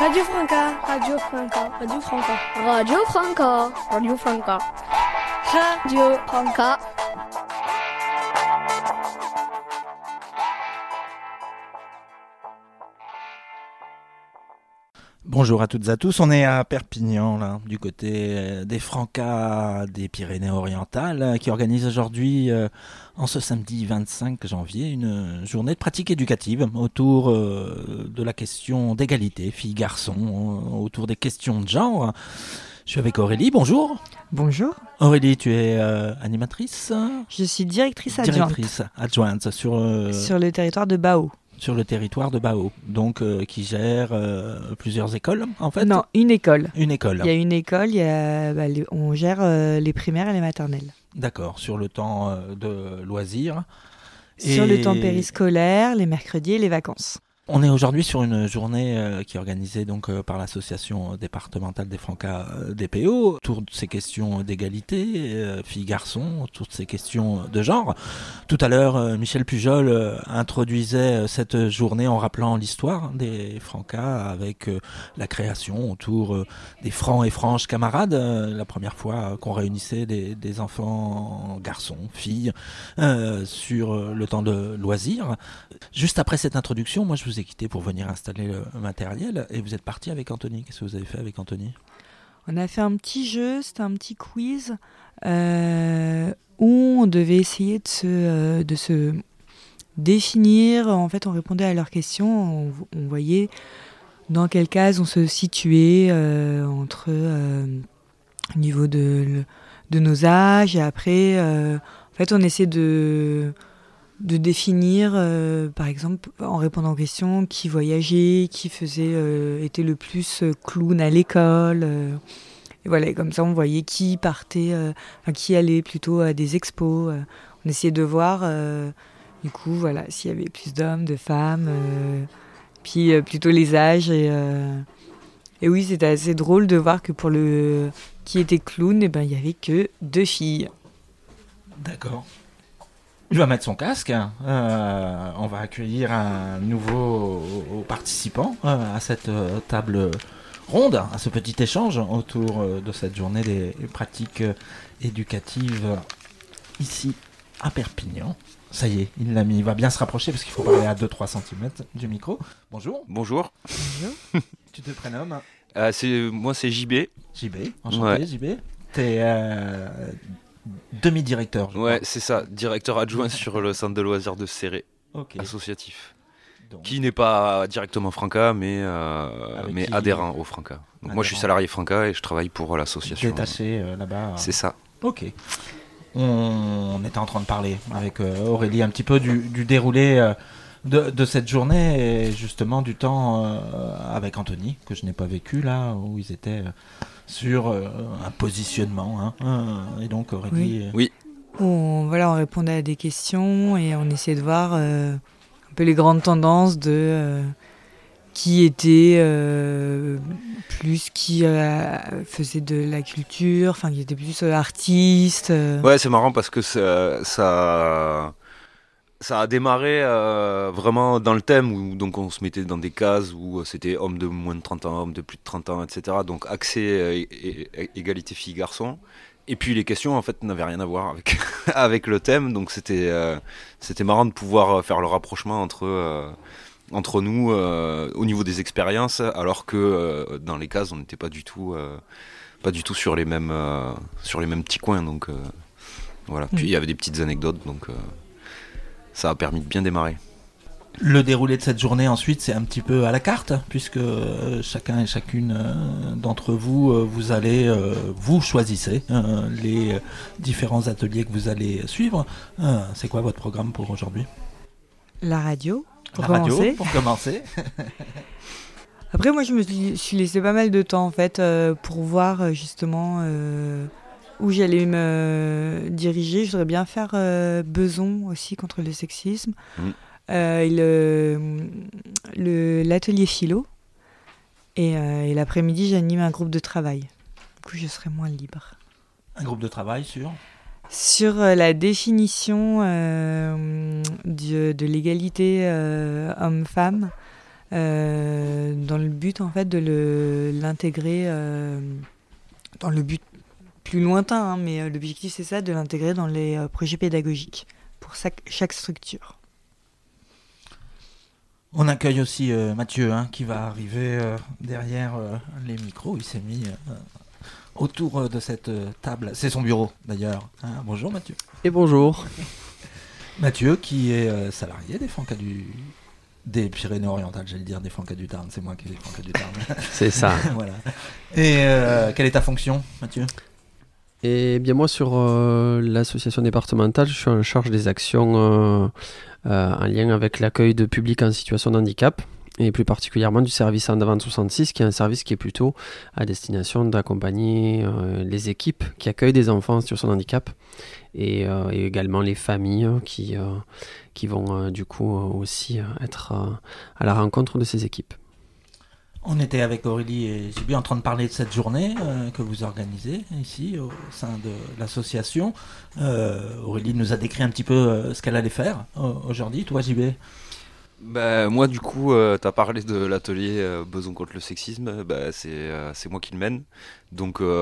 Radio Franca. Radio Franca. Radio Franca. Radio Franca. Radio Franca. Radio Franca. Bonjour à toutes et à tous, on est à Perpignan, là, du côté des Francas des Pyrénées-Orientales, qui organise aujourd'hui, en ce samedi 25 janvier, une journée de pratique éducative autour de la question d'égalité, filles-garçons, autour des questions de genre. Je suis avec Aurélie, bonjour. Bonjour. Aurélie, tu es animatrice ? Je suis directrice adjointe. Directrice adjointe sur le territoire de Bao. Sur le territoire de Bao, donc qui gère plusieurs écoles, en fait. Non, une école. Une école. Il y a une école, on gère les primaires et les maternelles. D'accord, sur le temps de loisirs. Sur le temps périscolaire, les mercredis et les vacances. On est aujourd'hui sur une journée qui est organisée donc par l'association départementale des Francas DPO autour de ces questions d'égalité, filles-garçons, autour de ces questions de genre. Tout à l'heure, Michel Pujol introduisait cette journée en rappelant l'histoire des Francas avec la création autour des francs et franches camarades, la première fois qu'on réunissait des enfants, garçons, filles, sur le temps de loisirs. Juste après cette introduction, moi je vous ai quitté pour venir installer le matériel et vous êtes parti avec Anthony. Qu'est-ce que vous avez fait avec Anthony ? On a fait un petit jeu, c'était un petit quiz où on devait essayer de se définir. En fait, on répondait à leurs questions, on voyait dans quelle case on se situait entre au niveau de nos âges et après, en fait, on essaie de définir, par exemple, en répondant aux questions, qui voyageait, qui était le plus clown à l'école. Et voilà, comme ça, on voyait qui partait, qui allait plutôt à des expos. On essayait de voir, du coup, voilà, s'il y avait plus d'hommes, de femmes, puis plutôt les âges. Et oui, c'était assez drôle de voir que pour le qui était clown, il n'y avait que 2 filles. D'accord. Il va mettre son casque. On va accueillir un nouveau participant à cette table ronde, à ce petit échange autour de cette journée des pratiques éducatives ici à Perpignan. Ça y est, il l'a mis. Il va bien se rapprocher parce qu'il faut parler à 2-3 cm du micro. Bonjour. Bonjour. Bonjour. Tu te prénommes ? Moi, c'est JB. JB, enchanté. Ouais. JB. T'es demi-directeur. Ouais, c'est ça, directeur adjoint sur le centre de loisirs de Céré, associatif. Donc, qui n'est pas directement Franca, mais adhérent au Franca. Donc moi, je suis salarié Franca et je travaille pour l'association. Détaché là-bas. C'est ça. Ok. On était en train de parler avec Aurélie un petit peu du déroulé de cette journée et justement du temps avec Anthony, que je n'ai pas vécu là, où ils étaient sur un positionnement. Et donc Aurélie... Oui. On répondait à des questions et on essayait de voir un peu les grandes tendances de qui était qui faisait de la culture, qui était plus artiste. Ouais, c'est marrant parce que ça a démarré vraiment dans le thème où donc on se mettait dans des cases où c'était hommes de moins de 30 ans, hommes de plus de 30 ans, etc. Donc accès égalité filles-garçons. Et puis les questions en fait n'avaient rien à voir avec le thème, donc c'était marrant de pouvoir faire le rapprochement entre nous au niveau des expériences, alors que dans les cases on n'était pas du tout sur les mêmes petits coins, donc voilà. Puis il y avait des petites anecdotes, donc ça a permis de bien démarrer. Le déroulé de cette journée ensuite c'est un petit peu à la carte, puisque chacun et chacune d'entre vous, vous allez, vous choisissez les différents ateliers que vous allez suivre. C'est quoi votre programme pour aujourd'hui ? La radio, pour commencer. Après moi je me suis laissé pas mal de temps en fait pour voir justement où j'allais me diriger. Je voudrais bien faire Beson aussi contre le sexisme. L'atelier philo et l'après-midi j'anime un groupe de travail, du coup je serai moins libre. Un groupe de travail sur la définition de l'égalité homme-femme dans le but en fait de l'intégrer dans le but plus lointain, hein, mais l'objectif c'est ça, de l'intégrer dans les projets pédagogiques pour chaque structure. On accueille aussi Mathieu qui va arriver derrière les micros. Il s'est mis autour de cette table. C'est son bureau d'ailleurs. Bonjour Mathieu. Et bonjour. Mathieu qui est salarié des Pyrénées-Orientales, j'allais dire des Francas du Tarn. C'est moi qui ai des Francas du Tarn. C'est ça. Voilà. Et quelle est ta fonction, Mathieu ? Et bien moi sur l'association départementale, je suis en charge des actions en lien avec l'accueil de publics en situation de handicap et plus particulièrement du service en avant 66 qui est un service qui est plutôt à destination d'accompagner les équipes qui accueillent des enfants en situation de handicap et également les familles qui vont du coup aussi être à la rencontre de ces équipes. On était avec Aurélie et JB en train de parler de cette journée que vous organisez ici au sein de l'association. Aurélie nous a décrit un petit peu ce qu'elle allait faire aujourd'hui. Toi, JB ? Moi, du coup, tu as parlé de l'atelier Besoin contre le sexisme. C'est moi qui le mène. Donc, en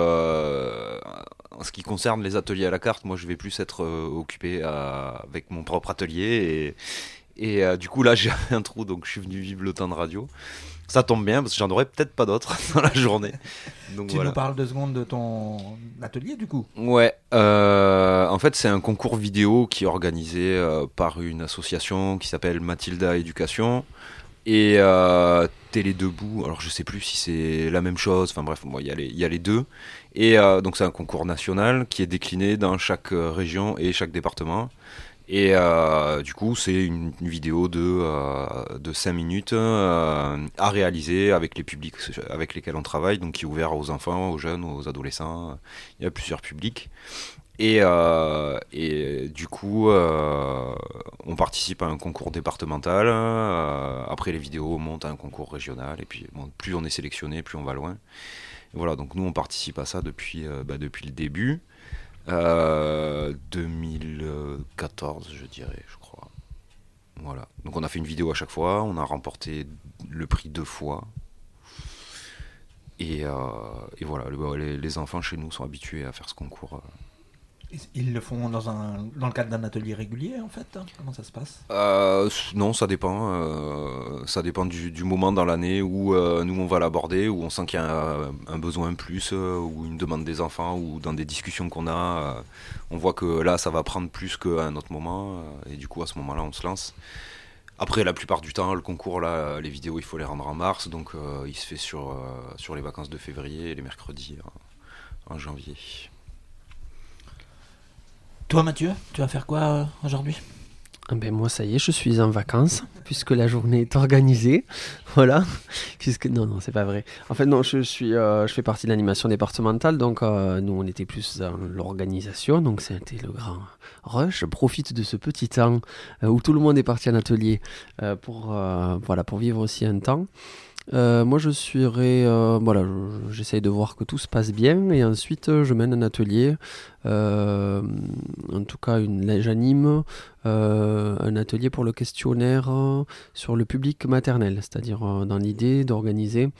ce qui concerne les ateliers à la carte, moi, je vais plus être occupé avec mon propre atelier. Et du coup, là, j'ai un trou, donc je suis venu vivre le temps de radio. Ça tombe bien, parce que j'en aurais peut-être pas d'autres dans la journée. Donc, tu nous parles 2 secondes de ton atelier, du coup ? Ouais, en fait, c'est un concours vidéo qui est organisé par une association qui s'appelle Mathilda Éducation et Télé Debout. Alors, je sais plus si c'est la même chose. Enfin bref, il y a les deux. Et donc, c'est un concours national qui est décliné dans chaque région et chaque département. Et du coup, c'est une vidéo de 5 minutes à réaliser avec les publics avec lesquels on travaille, donc qui est ouvert aux enfants, aux jeunes, aux adolescents. Il y a plusieurs publics. Et du coup, on participe à un concours départemental. Après, les vidéos montent à un concours régional. Et puis, plus on est sélectionné, plus on va loin. Et voilà, donc nous, on participe à ça depuis le début. 2014 je dirais, je crois. Voilà, donc on a fait une vidéo à chaque fois, on a remporté le prix 2 fois et voilà, les enfants chez nous sont habitués à faire ce concours. Ils le font dans le cadre d'un atelier régulier en fait ? Comment ça se passe ? Non, ça dépend. Ça dépend du moment dans l'année où nous on va l'aborder, où on sent qu'il y a un besoin plus, ou une demande des enfants, ou dans des discussions qu'on a, on voit que là ça va prendre plus qu'à un autre moment, et du coup à ce moment-là on se lance. Après, la plupart du temps, le concours, là, les vidéos, il faut les rendre en mars, donc il se fait sur les vacances de février et les mercredis en janvier. Toi, Mathieu, tu vas faire quoi aujourd'hui ? Moi, ça y est, je suis en vacances, puisque la journée est organisée. Voilà. Non, c'est pas vrai. En fait, non, je fais partie de l'animation départementale, donc nous, on était plus dans l'organisation, donc c'était le grand rush. Je profite de ce petit temps où tout le monde est parti en atelier pour vivre aussi un temps. Moi, j'essaye de voir que tout se passe bien et ensuite je mène un atelier. En tout cas, j'anime un atelier pour le questionnaire sur le public maternel, c'est-à-dire dans l'idée d'organiser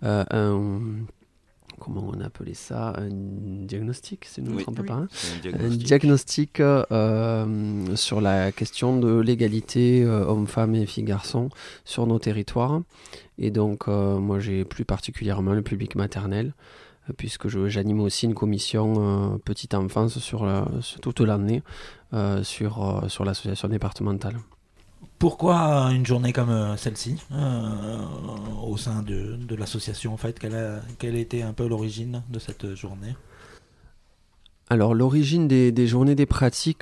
comment on appelait ça, un diagnostic, si je ne me trompe pas. Un diagnostic sur la question de l'égalité hommes-femmes et filles-garçons sur nos territoires. Et donc, moi, j'ai plus particulièrement le public maternel, puisque j'anime aussi une commission petite enfance sur toute l'année sur l'association départementale. Pourquoi une journée comme celle-ci au sein de l'association en fait, quelle a été un peu l'origine de cette journée ? Alors l'origine des journées des pratiques,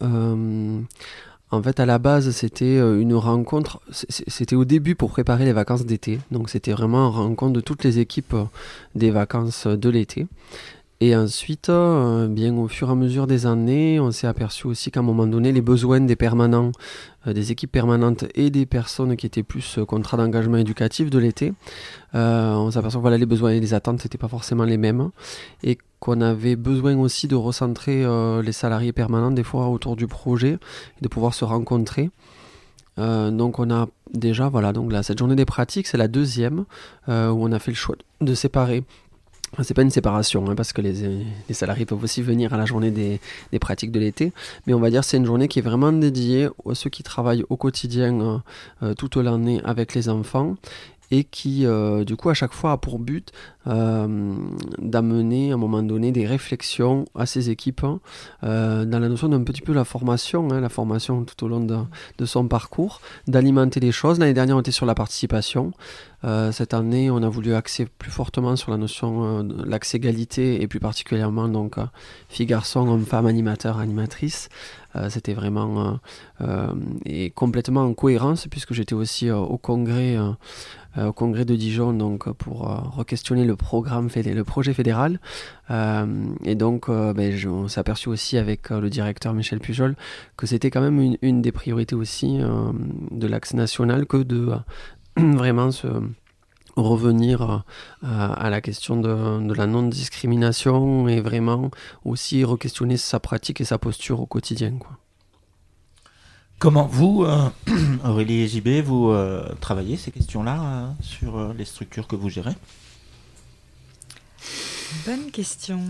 en fait à la base c'était une rencontre, c'était au début pour préparer les vacances d'été, donc c'était vraiment une rencontre de toutes les équipes des vacances de l'été. Et ensuite, bien au fur et à mesure des années, on s'est aperçu aussi qu'à un moment donné, les besoins des permanents, des équipes permanentes et des personnes qui étaient plus contrat d'engagement éducatif de l'été, on s'aperçoit que les besoins et les attentes n'étaient pas forcément les mêmes et qu'on avait besoin aussi de recentrer les salariés permanents des fois autour du projet et de pouvoir se rencontrer. Donc on a déjà, voilà, donc là, cette journée des pratiques, c'est la deuxième où on a fait le choix de séparer. Enfin, c'est pas une séparation, hein, parce que les salariés peuvent aussi venir à la journée des pratiques de l'été, mais on va dire que c'est une journée qui est vraiment dédiée à ceux qui travaillent au quotidien tout au long de l'année avec les enfants, et qui, du coup, à chaque fois a pour but d'amener, à un moment donné, des réflexions à ces équipes dans la notion d'un petit peu la formation tout au long de son parcours, d'alimenter les choses. L'année dernière, on était sur la participation. Cette année, on a voulu axer plus fortement sur la notion de l'axe égalité, et plus particulièrement donc filles, garçons, hommes, femmes, animateurs, animatrices. C'était vraiment et complètement en cohérence, puisque j'étais aussi au congrès de Dijon, donc pour re-questionner le projet fédéral. Et donc, on s'est aperçu aussi avec le directeur Michel Pujol que c'était quand même une des priorités aussi de l'axe national, que de vraiment se revenir à la question de la non-discrimination, et vraiment aussi re-questionner sa pratique et sa posture au quotidien, quoi. Comment vous, Aurélie et JB, vous travaillez ces questions-là sur les structures que vous gérez ? Bonne question.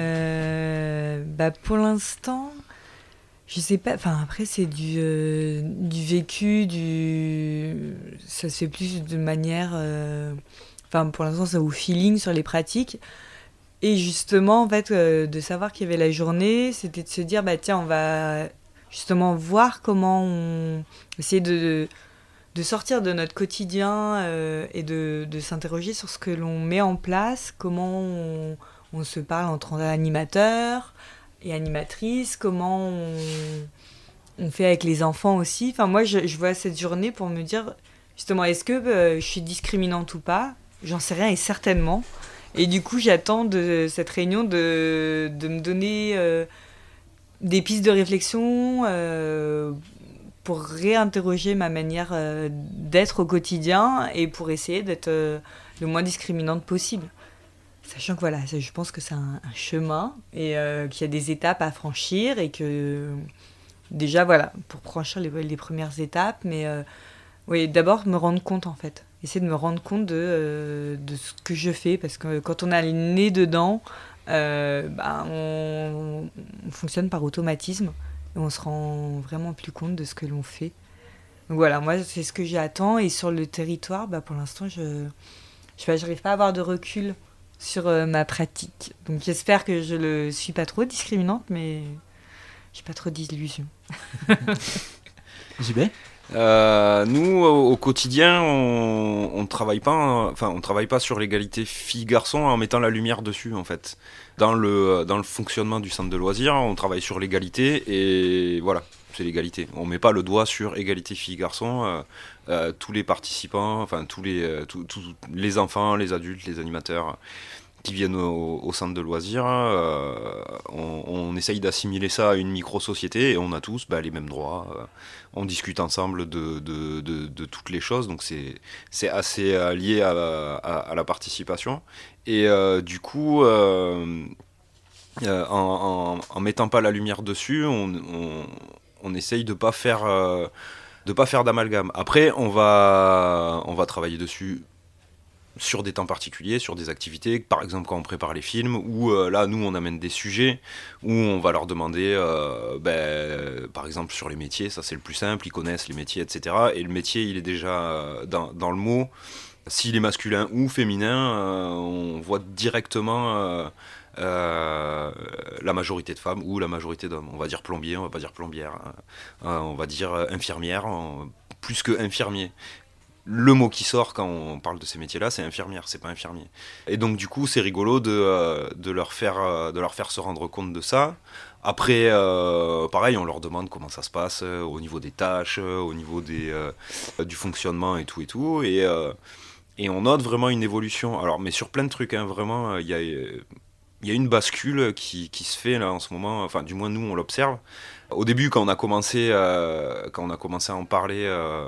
Pour l'instant, je sais pas. Enfin, après, c'est du vécu, ça se fait plus de manière. Pour l'instant, c'est au feeling sur les pratiques. Et justement, en fait, de savoir qu'il y avait la journée, c'était de se dire, tiens, on va justement voir comment on essayer de sortir de notre quotidien et de s'interroger sur ce que l'on met en place, comment on se parle entre animateurs et animatrices, comment on fait avec les enfants aussi. Enfin, moi, je vois cette journée pour me dire, justement, est-ce que je suis discriminante ou pas ? J'en sais rien, et certainement. Et du coup, j'attends de cette réunion de me donner des pistes de réflexion pour réinterroger ma manière d'être au quotidien, et pour essayer d'être le moins discriminante possible. Sachant que voilà, je pense que c'est un chemin, et qu'il y a des étapes à franchir, et que déjà voilà, pour franchir les premières étapes, mais oui, d'abord me rendre compte, en fait. Essayer de me rendre compte de ce que je fais, parce que quand on a le nez dedans, on fonctionne par automatisme, et on se rend vraiment plus compte de ce que l'on fait. Donc voilà, moi c'est ce que j'attends. Et sur le territoire, pour l'instant j'arrive pas à avoir de recul sur ma pratique, donc j'espère que je le suis pas trop discriminante, mais j'ai pas trop d'illusions. JB ? Nous, au quotidien, on travaille pas sur l'égalité filles-garçons en mettant la lumière dessus, en fait. Dans le fonctionnement du centre de loisirs, on travaille sur l'égalité, et voilà, c'est l'égalité. On met pas le doigt sur égalité filles-garçons. Tous les participants, tous les enfants, les adultes, les animateurs qui viennent au centre de loisirs, on essaye d'assimiler ça à une micro-société, et on a tous les mêmes droits. On discute ensemble de toutes les choses, donc c'est assez lié à la participation. Et du coup, en mettant pas la lumière dessus, on essaye de pas faire d'amalgame. Après, on va travailler dessus sur des temps particuliers, sur des activités, par exemple quand on prépare les films, où là nous on amène des sujets, où on va leur demander par exemple sur les métiers, ça c'est le plus simple, ils connaissent les métiers, etc. Et le métier il est déjà dans le mot, s'il est masculin ou féminin, on voit directement la majorité de femmes ou la majorité d'hommes. On va dire plombier, on va pas dire plombière, on va dire infirmière, plus que infirmier. Le mot qui sort quand on parle de ces métiers-là, c'est infirmière, c'est pas infirmier. Et donc du coup, c'est rigolo de leur faire se rendre compte de ça. Après, pareil, on leur demande comment ça se passe au niveau des tâches, au niveau du fonctionnement et tout. Et on note vraiment une évolution. Alors, mais sur plein de trucs, hein, vraiment, il y a une bascule qui se fait là en ce moment. Enfin, du moins nous, on l'observe. Au début, quand on a commencé à en parler.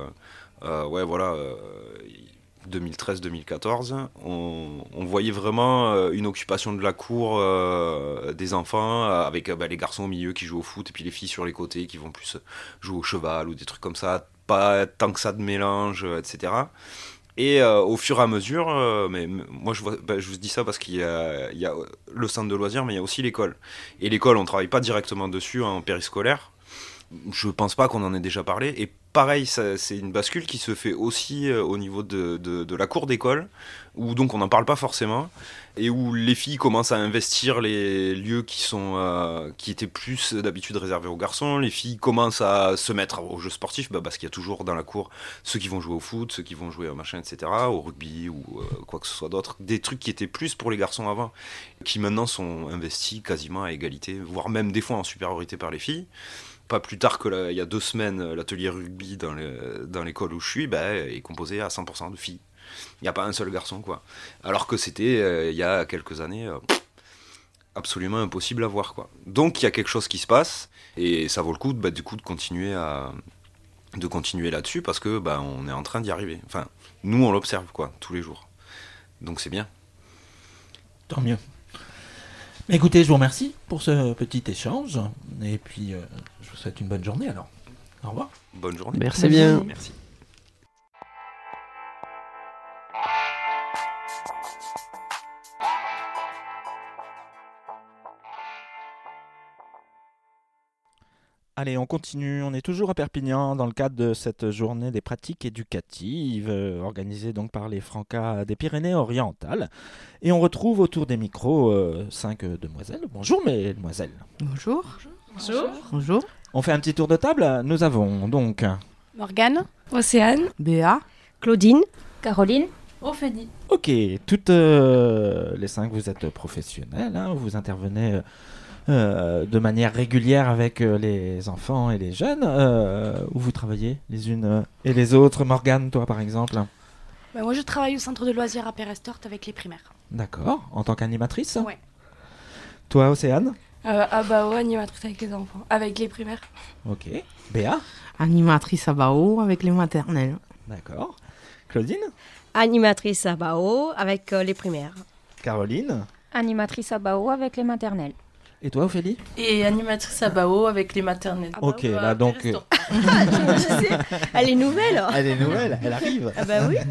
2013-2014, on voyait vraiment une occupation de la cour des enfants, avec les garçons au milieu qui jouent au foot, et puis les filles sur les côtés qui vont plus jouer au cheval ou des trucs comme ça, pas tant que ça de mélange, etc. Et au fur et à mesure, mais moi je vous dis ça parce qu'il y a le centre de loisirs, mais il y a aussi l'école. Et l'école, on travaille pas directement dessus en périscolaire. Je pense pas qu'on en ait déjà parlé. Et pareil, c'est une bascule qui se fait aussi au niveau de la cour d'école, où donc on n'en parle pas forcément, et où les filles commencent à investir les lieux qui étaient plus d'habitude réservés aux garçons. Les filles commencent à se mettre aux jeux sportifs, parce qu'il y a toujours dans la cour ceux qui vont jouer au foot, ceux qui vont jouer au machin, etc., au rugby ou quoi que ce soit d'autre. Des trucs qui étaient plus pour les garçons avant, qui maintenant sont investis quasiment à égalité, voire même des fois en supériorité par les filles. Pas plus tard que il y a 2 semaines, l'atelier rugby dans l'école où je suis est composé à 100% de filles. Il n'y a pas un seul garçon, quoi. Alors que c'était, il y a quelques années, absolument impossible à voir, quoi. Donc il y a quelque chose qui se passe, et ça vaut le coup, du coup, de continuer là-dessus, parce que on est en train d'y arriver. Enfin, nous, on l'observe, quoi, tous les jours. Donc c'est bien. Tant mieux. Écoutez, je vous remercie pour ce petit échange. Et puis, je vous souhaite une bonne journée alors. Au revoir. Bonne journée. Merci bien. Merci. Allez, on continue. On est toujours à Perpignan dans le cadre de cette journée des pratiques éducatives organisée donc par les Francas des Pyrénées-Orientales. Et on retrouve autour des micros 5 demoiselles. Bonjour mesdemoiselles. Bonjour. Bonjour. Bonjour. On fait un petit tour de table. Nous avons donc Morgane. Océane. Béa. Claudine. Caroline. Ophélie. Ok, toutes les 5 vous êtes professionnelles, hein, vous intervenez de manière régulière avec les enfants et les jeunes, où vous travaillez les unes et les autres. Morgane, toi par exemple. Moi je travaille au centre de loisirs à Pérestort avec les primaires. D'accord, en tant qu'animatrice. Ouais. Toi Océane. Animatrice avec les enfants. Avec les primaires. Ok. Béa. Animatrice à Bao avec les maternelles. D'accord. Claudine. Animatrice à Bao avec les primaires. Caroline. Animatrice à Bao avec les maternelles. Et toi Ophélie. Et animatrice à Bao avec les maternelles. Ok, là donc. Je sais, elle est nouvelle. Elle est nouvelle, elle arrive. Ah bah oui.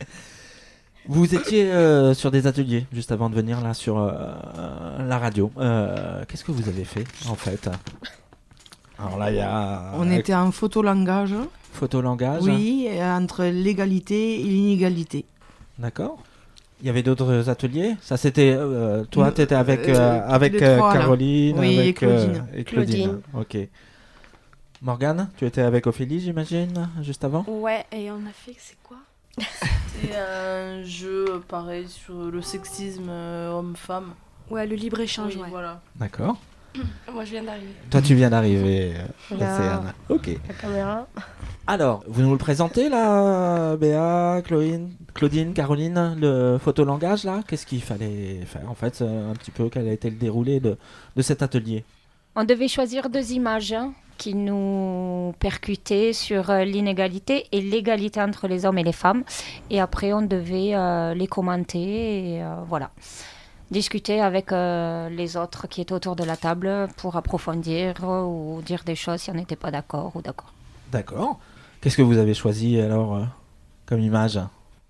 Vous étiez sur des ateliers juste avant de venir là sur la radio. Qu'est-ce que vous avez fait en fait? Alors là, il y a. On était en photolangage. Photolangage. Oui, entre l'égalité et l'inégalité. D'accord. Il y avait d'autres ateliers. Ça c'était. Toi, tu étais avec trois, Caroline. Oui, avec, et Claudine. Ok. Morgane, tu étais avec Ophélie, j'imagine, juste avant. Ouais, et on a fait, c'est quoi? C'était un jeu pareil sur le sexisme homme-femme. Ouais, le libre-échange, Oui, ouais. voilà. D'accord. Moi je viens d'arriver. Toi, tu viens d'arriver, Là. Océane. Ok. La caméra. Alors, vous nous le présentez là, Béa, Claudine, Caroline, le photolangage là? Qu'est-ce qu'il fallait faire en fait, un petit peu, quel a été le déroulé de cet atelier? On devait choisir 2 images qui nous percutaient sur l'inégalité et l'égalité entre les hommes et les femmes. Et après, on devait les commenter et voilà. Discuter avec les autres qui étaient autour de la table pour approfondir ou dire des choses si on n'était pas d'accord ou d'accord. D'accord. Qu'est-ce que vous avez choisi alors comme image?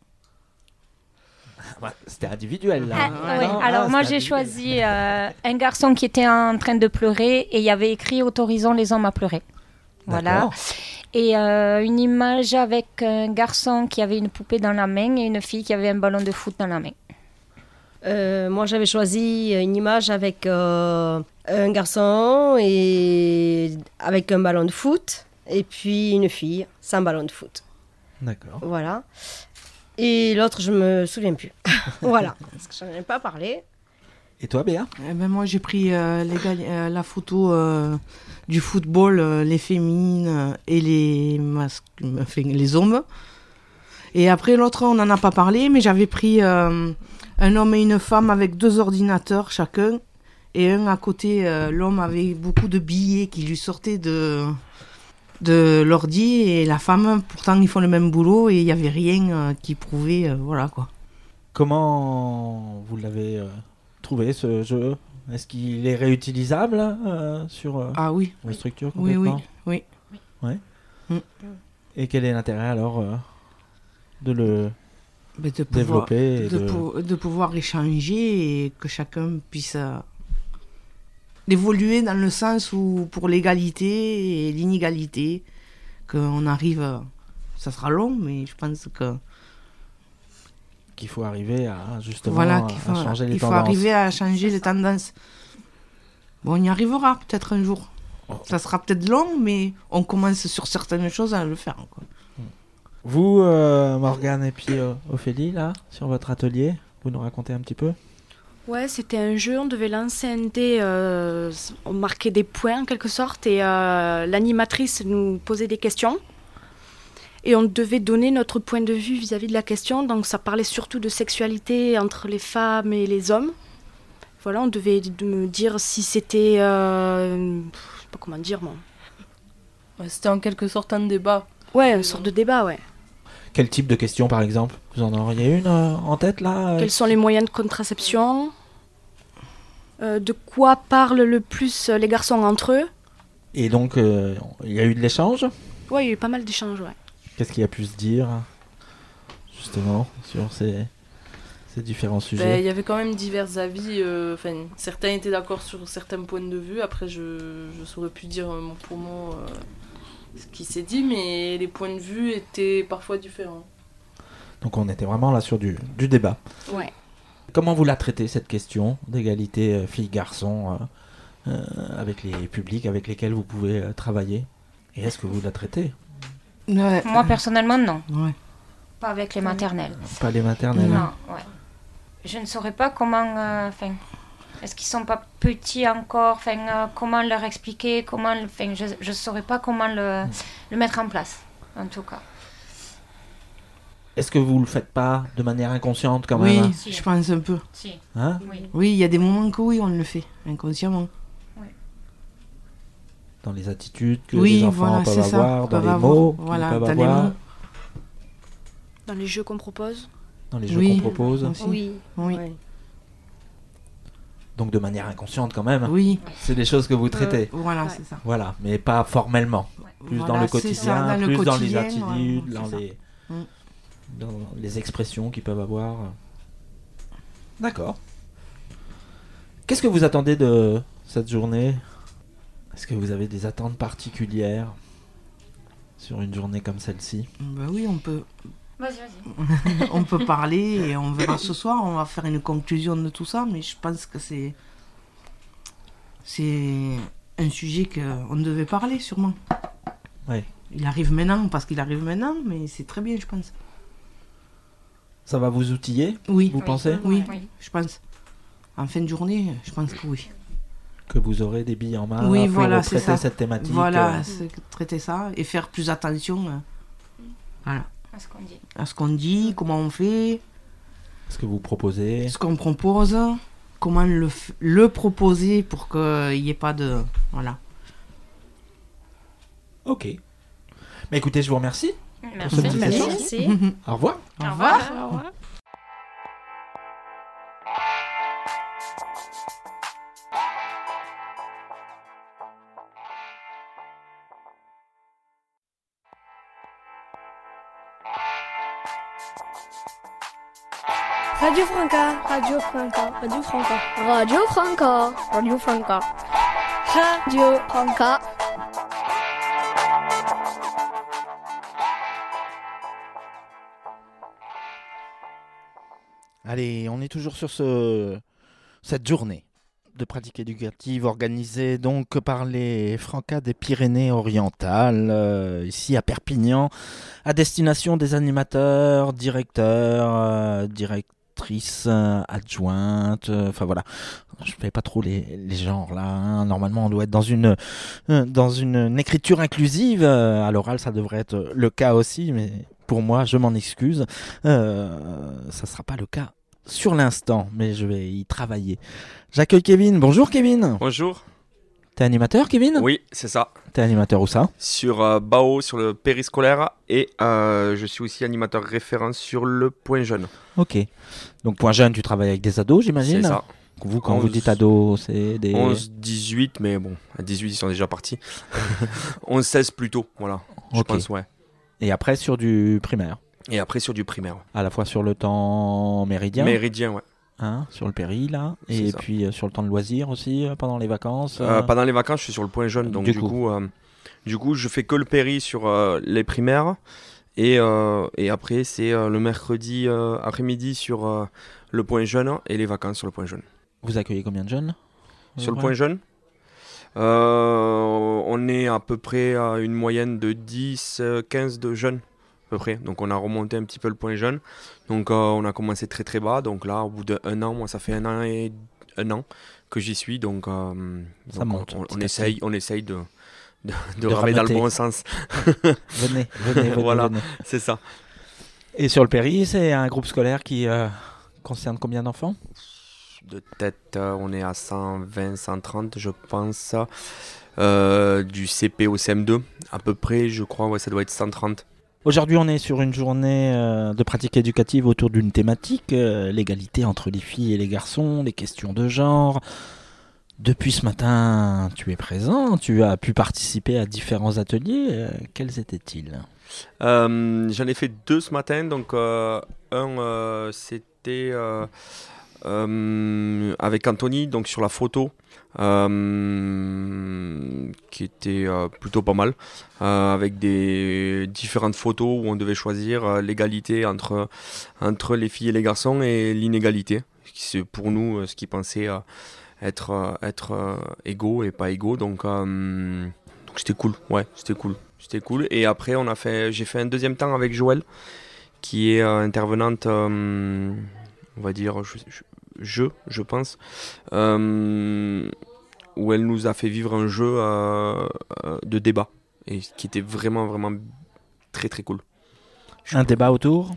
C'était individuel là. Oui. Alors moi j'ai choisi un garçon qui était en train de pleurer et il y avait écrit « Autorisons les hommes à pleurer ». Voilà. D'accord. Et une image avec un garçon qui avait une poupée dans la main et une fille qui avait un ballon de foot dans la main. Moi, j'avais choisi une image avec un garçon et avec un ballon de foot, et puis une fille sans ballon de foot. D'accord. Voilà. Et l'autre, je me souviens plus. Voilà. Parce que j'en ai pas parlé. Et toi, Béa? Moi, j'ai pris la photo du football, les féminines et les hommes. Et après, l'autre, on n'en a pas parlé, mais j'avais pris un homme et une femme avec 2 ordinateurs chacun. Et un à côté, l'homme avait beaucoup de billets qui lui sortaient de l'ordi. Et la femme, pourtant, ils font le même boulot et il n'y avait rien qui prouvait, voilà quoi. Comment vous l'avez trouvé ce jeu? Est-ce qu'il est réutilisable sur Ah oui. vos structures Oui, complètement? oui. Ouais. Mm. Et quel est l'intérêt alors de le Mais de développer de pouvoir échanger et que chacun puisse évoluer dans le sens où pour l'égalité et l'inégalité, qu'on arrive, ça sera long, mais je pense que qu'il faut arriver à justement voilà, à changer les il faut tendances. arriver à changer les tendances. Bon, on y arrivera peut-être un jour. Ça sera peut-être long, mais on commence sur certaines choses à le faire, quoi. Vous, Morgane et puis Ophélie, là, sur votre atelier, vous nous racontez un petit peu? Ouais, c'était un jeu, on devait lancer un dé, on marquait des points en quelque sorte, et l'animatrice nous posait des questions. Et on devait donner notre point de vue vis-à-vis de la question, donc ça parlait surtout de sexualité entre les femmes et les hommes. Voilà, on devait me dire si c'était... je sais pas comment dire, moi. Ouais, c'était en quelque sorte un débat. Ouais, une sorte de débat, ouais. Quel type de questions, par exemple? Vous en auriez une en tête, là Quels sont les moyens de contraception? De quoi parlent le plus les garçons entre eux? Et donc, il y a eu de l'échange? Ouais, il y a eu pas mal d'échanges, ouais. Qu'est-ce qu'il y a pu se dire, justement, sur ces différents Il sujets? y avait quand même divers avis. Certains étaient d'accord sur certains points de vue. Après, je saurais plus dire mot pour mot ce qui s'est dit, mais les points de vue étaient parfois différents. Donc on était vraiment là sur du débat. Ouais. Comment vous la traitez, cette question d'égalité filles-garçons avec les publics avec lesquels vous pouvez travailler? Et est-ce que vous la traitez? Ouais. Moi, personnellement, non. Ouais. Pas avec les maternelles. Pas les maternelles. Non, ouais. Je ne saurais pas comment... est-ce qu'ils sont pas petits encore? Comment leur expliquer? Je ne saurais pas comment le mettre en place, en tout cas. Est-ce que vous le faites pas de manière inconsciente quand Oui, même, hein? Si. je pense un peu. Si. Hein? Oui. Oui, il y a des moments que oui, on le fait, inconsciemment. Dans les attitudes que Oui, les enfants voilà, peuvent c'est ça. avoir, dans Peuvent les avoir, mots voilà, qu'ils peuvent dans les avoir, mots. Dans les jeux qu'on propose? dans les jeux Oui. qu'on propose. Aussi. Oui. Oui. Ouais. Donc de manière inconsciente quand même. Oui, C'est des choses que vous traitez. voilà, Ouais. c'est ça. Voilà, mais pas formellement. Plus Voilà, dans le c'est quotidien, ça, dans le plus dans les quotidien, attitudes, voilà, dans c'est ça. les Mm. dans les expressions qu'ils peuvent avoir. D'accord. Qu'est-ce que vous attendez de cette journée? Est-ce que vous avez des attentes particulières sur une journée comme celle-ci? Ben oui, on peut, Vas-y. on peut parler et on verra ce soir. On va faire une conclusion de tout ça, mais je pense que c'est un sujet qu'on devait parler sûrement. Ouais. Il arrive maintenant parce qu'il arrive maintenant, mais c'est très bien, je pense. Ça va vous outiller, Oui, vous pensez? oui, Oui. je pense. En fin de journée, je pense que oui. Que vous aurez des billes en main Oui, pour voilà, c'est traiter ça. cette thématique. Voilà, c'est traiter ça et faire plus attention voilà, À ce qu'on dit. à ce qu'on dit, comment on fait, Ce que vous proposez. ce qu'on propose, comment le proposer pour qu'il n'y ait pas de... Voilà. Ok. Mais écoutez, je vous remercie. Merci. ce petit échange. Merci. Au revoir. Au revoir. Au revoir. Radio Franca, Radio Franca, Radio Franca, Radio Franca, Radio Franca, Radio Franca. Allez, on est toujours sur cette journée de pratique éducative organisée donc par les Francas des Pyrénées-Orientales, ici à Perpignan, à destination des animateurs, directeurs, directrices, adjointes, enfin voilà. Je fais pas trop les genres là, hein. Normalement on doit être dans une écriture inclusive, à l'oral ça devrait être le cas aussi, mais pour moi je m'en excuse, ça sera pas le cas sur l'instant, mais je vais y travailler. J'accueille Kevin. Bonjour Kevin. Bonjour. T'es animateur Kevin? Oui, c'est ça. T'es animateur où ça? Sur BAO, sur le périscolaire, et je suis aussi animateur référent sur le Point Jeune. Ok. Donc Point Jeune, tu travailles avec des ados, j'imagine? C'est ça. Vous, quand vous dites ados, c'est des... 11, 18, mais bon, à 18, ils sont déjà partis. 11, 16 plutôt, voilà. Je Ok. pense, ouais. Et après sur du primaire. Et après sur du primaire. À la fois sur le temps méridien. Méridien, ouais. Sur le péri, là. C'est Et ça. puis sur le temps de loisir aussi, pendant les vacances. Pendant les vacances, je suis sur le point jeune. Donc du coup, je fais que le péri sur les primaires. Et après, c'est le mercredi après-midi sur le point jeune et les vacances sur le point jeune. Vous accueillez combien de jeunes Sur le point jeune, on est à peu près à une moyenne de 10-15 de jeunes, à peu près. Donc on a remonté un petit peu le point jeune. Donc on a commencé très très bas. Donc là, au bout d'un an, moi ça fait un an que j'y suis. Donc, ça monte. On essaye de ramer dans le bon sens. venez, voilà, venez. C'est ça. Et sur le péri, c'est un groupe scolaire qui concerne combien d'enfants ? De tête, on est à 120, 130, je pense. Du CP au CM2, à peu près, je crois, ouais, ça doit être 130. Aujourd'hui, on est sur une journée de pratique éducative autour d'une thématique, l'égalité entre les filles et les garçons, les questions de genre. Depuis ce matin, tu es présent, tu as pu participer à différents ateliers. Quels étaient-ils ? J'en ai fait 2 ce matin. Donc, c'était avec Anthony, donc sur la photo, qui était plutôt pas mal, avec des différentes photos où on devait choisir l'égalité entre les filles et les garçons et l'inégalité. C'est pour nous ce qu'ils pensaient être égaux et pas égaux. Donc c'était cool, ouais, c'était cool. Et après j'ai fait un deuxième temps avec Joël, qui est intervenante, on va dire, je pense, où elle nous a fait vivre un jeu de débat, et qui était vraiment, vraiment très, très cool. Un débat autour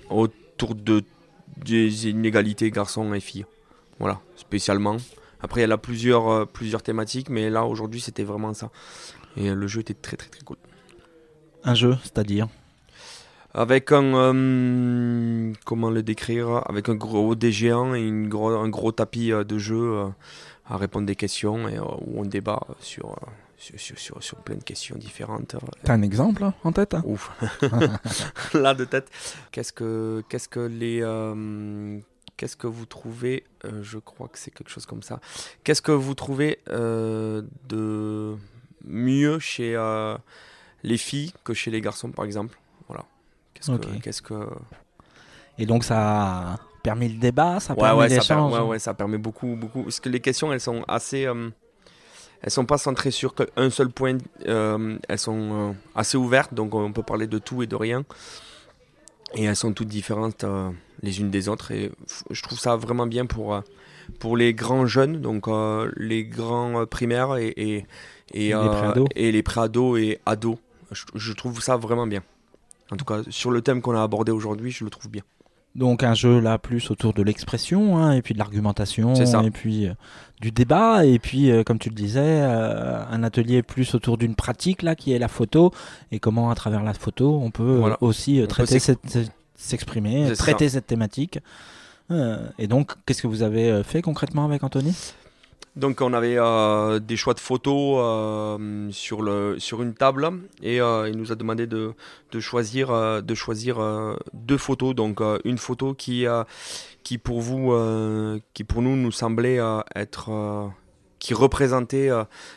des inégalités garçons et filles. Voilà, spécialement. Après, elle a plusieurs thématiques, mais là, aujourd'hui, c'était vraiment ça. Et le jeu était très, très, très cool. Un jeu, c'est-à-dire ? Avec comment le décrire, avec un gros dé géant et un gros tapis de jeu à répondre des questions, et où on débat sur plein de questions différentes. T'as un exemple en tête ? Ouf. Là, de tête. Qu'est-ce que vous trouvez, je crois que c'est quelque chose comme ça. Qu'est-ce que vous trouvez de mieux chez les filles que chez les garçons, par exemple ? Voilà. Qu'est-ce que... Et donc ça a permis le débat, ça a permis l'échange. Ça permet beaucoup. Parce que les questions, elles sont assez... elles sont pas centrées sur un seul point. Elles sont assez ouvertes, donc on peut parler de tout et de rien. Et elles sont toutes différentes les unes des autres. Et je trouve ça vraiment bien pour les grands jeunes, donc les grands primaires et les pré-ados et ados. Je trouve ça vraiment bien. En tout cas, sur le thème qu'on a abordé aujourd'hui, je le trouve bien. Donc un jeu là plus autour de l'expression, et puis de l'argumentation, et puis du débat, et puis comme tu le disais, un atelier plus autour d'une pratique là qui est la photo, et comment à travers la photo on peut aussi s'exprimer, traiter cette thématique. Et donc qu'est-ce que vous avez fait concrètement avec Anthony ? Donc on avait des choix de photos sur une table, et il nous a demandé de choisir 2 photos. Donc une photo qui pour nous semblait être qui représentait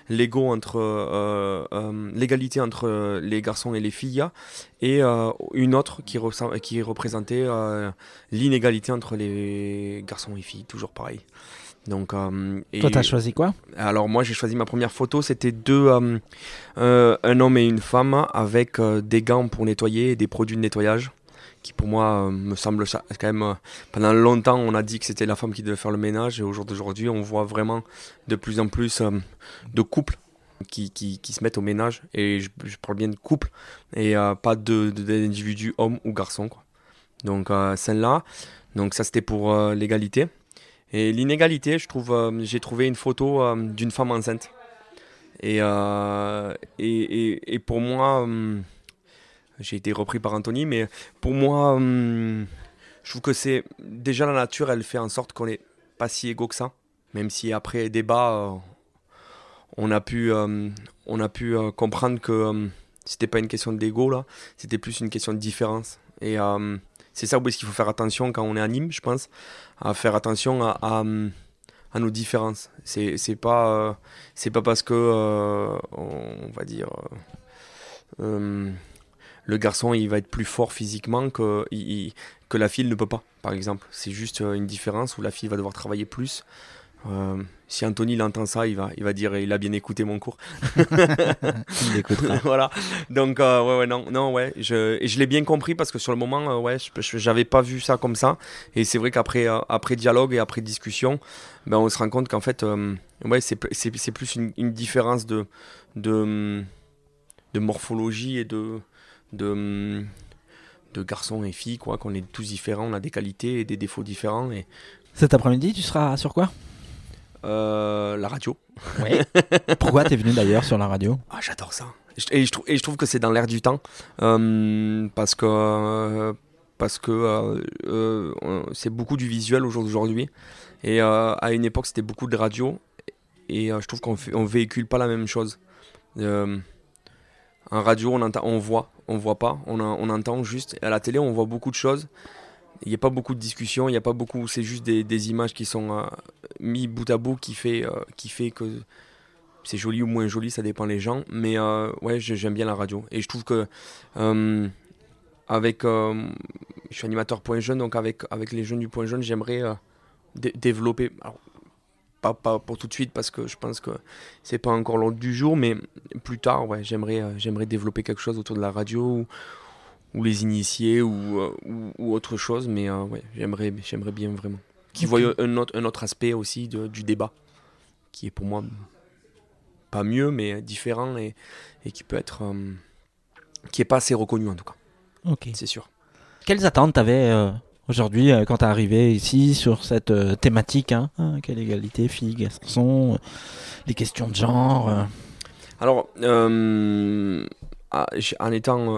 l'égalité entre les garçons et les filles, et une autre qui représentait l'inégalité entre les garçons et les filles, toujours pareil. Donc, toi, t'as choisi quoi ? Alors moi, j'ai choisi ma première photo. C'était un homme et une femme avec des gants pour nettoyer et des produits de nettoyage, qui pour moi me semble quand même... pendant longtemps, on a dit que c'était la femme qui devait faire le ménage, et au jour d'aujourd'hui, on voit vraiment de plus en plus de couples qui se mettent au ménage, et je parle bien de couples, et pas d'individus hommes ou garçons, quoi. Donc celle-là, donc ça c'était pour l'égalité. Et l'inégalité, j'ai trouvé une photo d'une femme enceinte. Et pour moi, j'ai été repris par Anthony, mais pour moi, je trouve que c'est déjà la nature, elle fait en sorte qu'on n'est pas si égaux que ça. Même si après débat, on a pu comprendre que c'était pas une question d'ego là, c'était plus une question de différence. Et c'est ça où est-ce qu'il faut faire attention quand on est à Nîmes, je pense, à faire attention à nos différences. C'est pas parce que on va dire le garçon il va être plus fort physiquement que la fille ne peut pas, par exemple. C'est juste une différence où la fille va devoir travailler plus. Si Anthony il entend ça, il va dire il a bien écouté mon cours. Il l'écoutera. Voilà. Donc ouais, je l'ai bien compris parce que sur le moment j'avais pas vu ça comme ça, et c'est vrai qu'après après dialogue et après discussion, ben on se rend compte qu'en fait c'est plus une différence de morphologie et de garçons et filles, quoi, qu'on est tous différents, on a des qualités et des défauts différents. Et cet après-midi, tu seras sur quoi? La radio. Ouais. Pourquoi t'es venu d'ailleurs sur la radio? J'adore ça. Et je trouve que c'est dans l'air du temps, parce que c'est beaucoup du visuel aujourd'hui. Et à une époque, c'était beaucoup de radio. Et je trouve qu'on véhicule pas la même chose. En radio, on voit pas, on entend juste. Et à la télé, on voit beaucoup de choses. Il n'y a pas beaucoup de discussions, il y a pas beaucoup, c'est juste des images qui sont mis bout à bout qui fait que c'est joli ou moins joli, ça dépend les gens. Mais ouais, j'aime bien la radio. Et je trouve que je suis animateur Point Jeune, donc avec les jeunes du Point Jeune, j'aimerais développer. Alors, pas pour tout de suite parce que je pense que c'est pas encore l'ordre du jour, mais plus tard, ouais, j'aimerais développer quelque chose autour de la radio ou les initiés ou autre chose, mais ouais, j'aimerais bien vraiment qu'ils voient un autre aspect aussi du débat qui est pour moi pas mieux mais différent et qui peut être qui est pas assez reconnu en tout cas. Ok, c'est sûr. Quelles attentes t'avais aujourd'hui quand t'es arrivé ici sur cette thématique, quelle égalité filles garçons, les questions de genre? Alors en étant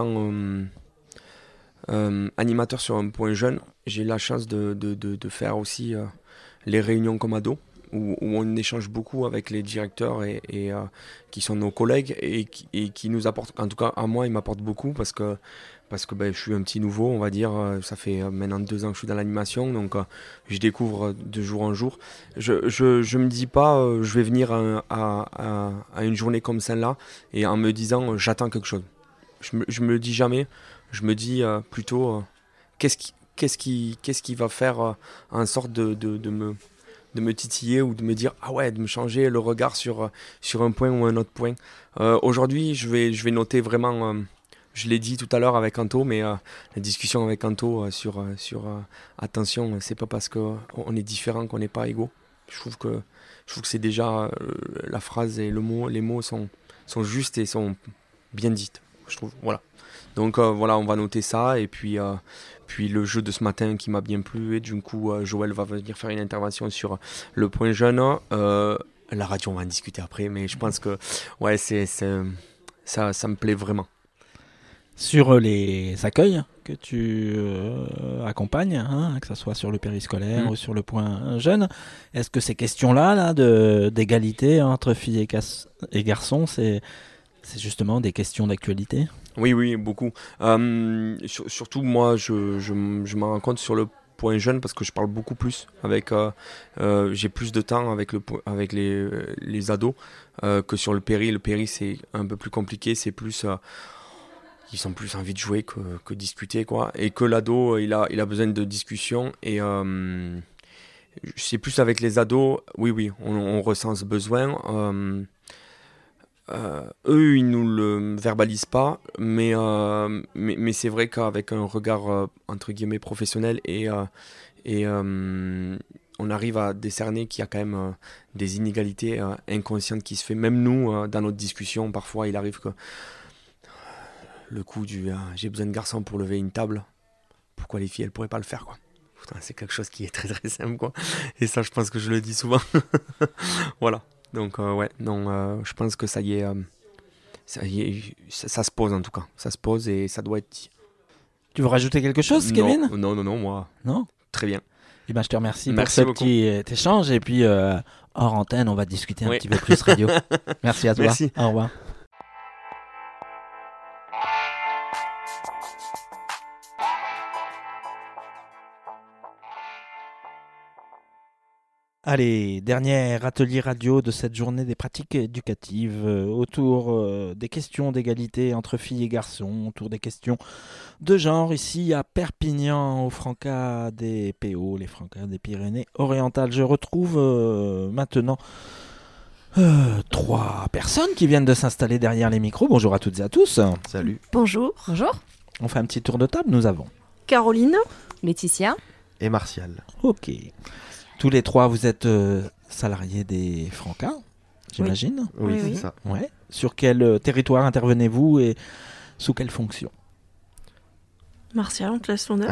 animateur sur un Point Jeune, j'ai la chance de faire aussi les réunions comme ado, où on échange beaucoup avec les directeurs et qui sont nos collègues et qui nous apportent, en tout cas à moi, ils m'apportent beaucoup parce que je suis un petit nouveau, on va dire. Ça fait maintenant 2 ans que je suis dans l'animation, donc je découvre de jour en jour. Je me dis pas je vais venir à une journée comme celle-là et en me disant j'attends quelque chose. Je me dis jamais. Je me dis plutôt qu'est-ce qui va faire en sorte de me titiller ou de me dire de me changer le regard sur un point ou un autre point. Aujourd'hui, je vais noter vraiment. Je l'ai dit tout à l'heure avec Anto, mais la discussion avec Anto sur attention, c'est pas parce qu'on est différent qu'on n'est pas égaux. Je trouve que c'est déjà la phrase et les mots sont justes et sont bien dites. Je trouve, voilà. Donc voilà, on va noter ça et puis le jeu de ce matin qui m'a bien plu et du coup Joël va venir faire une intervention sur le Point Jeune. La radio, on va en discuter après, mais je pense que ouais, ça me plaît vraiment. Sur les accueils que tu accompagnes, que ce soit sur le périscolaire ou sur le Point Jeune, est-ce que ces questions-là d'égalité entre filles et garçons, c'est justement des questions d'actualité? Oui, beaucoup. Surtout, moi, je m'en rends compte sur le Point Jeune parce que je parle beaucoup plus j'ai plus de temps avec les ados que sur le péri. Le péri, c'est un peu plus compliqué, c'est plus... ils ont plus envie de jouer que discuter, quoi. Et que l'ado, il a besoin de discussion. Et c'est plus avec les ados, oui, on ressent ce besoin. Eux, ils nous le verbalisent pas, mais c'est vrai qu'avec un regard entre guillemets professionnel et on arrive à décerner qu'il y a quand même des inégalités inconscientes qui se fait. Même nous, dans notre discussion, parfois, il arrive que le coup du j'ai besoin de garçons pour lever une table, pourquoi les filles elles pourraient pas le faire, quoi. Putain, c'est quelque chose qui est très très simple, quoi. Et ça, je pense que je le dis souvent. Voilà. Donc je pense que ça y est, ça se pose en tout cas. Ça se pose et ça doit être dit. Tu veux rajouter quelque chose, Kevin? Non, moi. Non. Très bien. Eh ben, je te remercie pour ce beaucoup. petit échange et puis hors antenne, on va discuter un petit peu plus radio. Merci à toi. Merci. Au revoir. Allez, dernier atelier radio de cette journée des pratiques éducatives autour des questions d'égalité entre filles et garçons, autour des questions de genre ici à Perpignan, au Franca des PO, les Francas des Pyrénées-Orientales. Je retrouve maintenant 3 personnes qui viennent de s'installer derrière les micros. Bonjour à toutes et à tous. Salut. Bonjour. Bonjour. On fait un petit tour de table, nous avons Caroline. Laetitia. Et Martial. Ok. Tous les 3, vous êtes salariés des Francas, j'imagine. Oui, c'est ça. Ouais. Sur quel territoire intervenez-vous et sous quelle fonction? Martial, on te laisse l'honneur.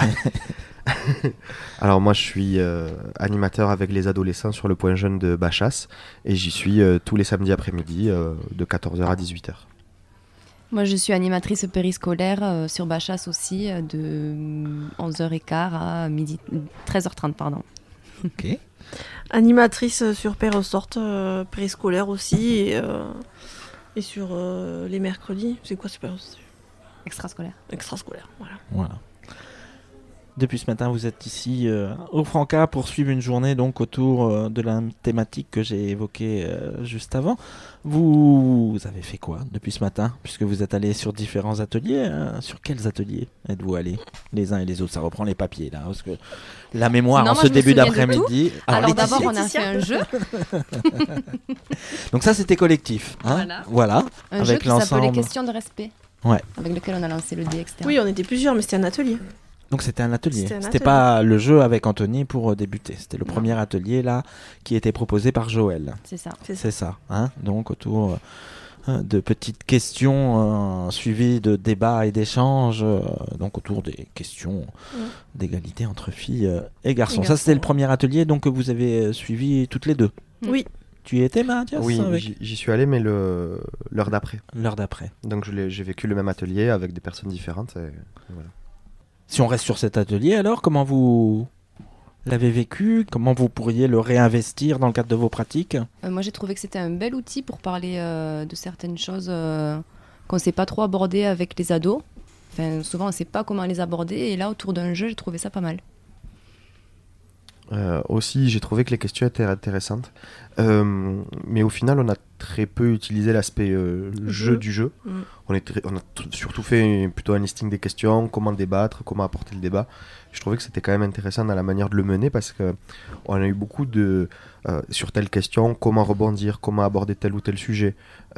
Alors moi je suis animateur avec les adolescents sur le point jeune de Bachas et j'y suis tous les samedis après-midi de 14h à 18h. Moi je suis animatrice périscolaire sur Bachas aussi de 11h15 à 13h30 pardon. Ok. Animatrice sur Pérosorte, périscolaire aussi et sur les mercredis. C'est quoi super Extrascolaire. Extrascolaire, voilà. Voilà. Depuis ce matin, vous êtes ici au Franca pour suivre une journée donc autour de la thématique que j'ai évoquée juste avant. Vous avez fait quoi depuis ce matin, puisque vous êtes allés sur différents ateliers Sur quels ateliers êtes-vous allés les uns et les autres? Ça reprend les papiers là, parce que la mémoire en ce début d'après-midi. Alors d'abord, on a fait un jeu. Donc ça, c'était collectif. Hein, voilà. Un avec jeu qui s'appelait l'ensemble. Questions de respect. Ouais. Avec lequel on a lancé le dé, etc. Oui, on était plusieurs, mais c'était un atelier. Donc c'était un atelier. C'était un C'était atelier. pas le jeu avec Anthony pour débuter. C'était le premier atelier là qui était proposé par Joël. C'est ça. C'est ça. Hein, donc autour de petites questions suivies de débats et d'échanges. Donc autour des questions d'égalité entre filles et garçons. Ça c'était le premier atelier donc que vous avez suivi toutes les deux. Oui. Tu y étais, Mathias? Oui, avec... j'y suis allé, mais l'heure d'après. L'heure d'après. Donc j'ai vécu le même atelier avec des personnes différentes. Et voilà. Si on reste sur cet atelier, alors, comment vous l'avez vécu? Comment vous pourriez le réinvestir dans le cadre de vos pratiques? Moi, j'ai trouvé que c'était un bel outil pour parler de certaines choses qu'on ne sait pas trop aborder avec les ados. Enfin, souvent, on ne sait pas comment les aborder. Et là, autour d'un jeu, j'ai trouvé ça pas mal. Aussi, j'ai trouvé que les questions étaient intéressantes. Mais au final, on a très peu utilisé l'aspect jeu du jeu. On a surtout fait plutôt un listing des questions, comment débattre, comment apporter le débat. Je trouvais que c'était quand même intéressant dans la manière de le mener parce qu'on a eu beaucoup de... sur telle question, comment rebondir, comment aborder tel ou tel sujet.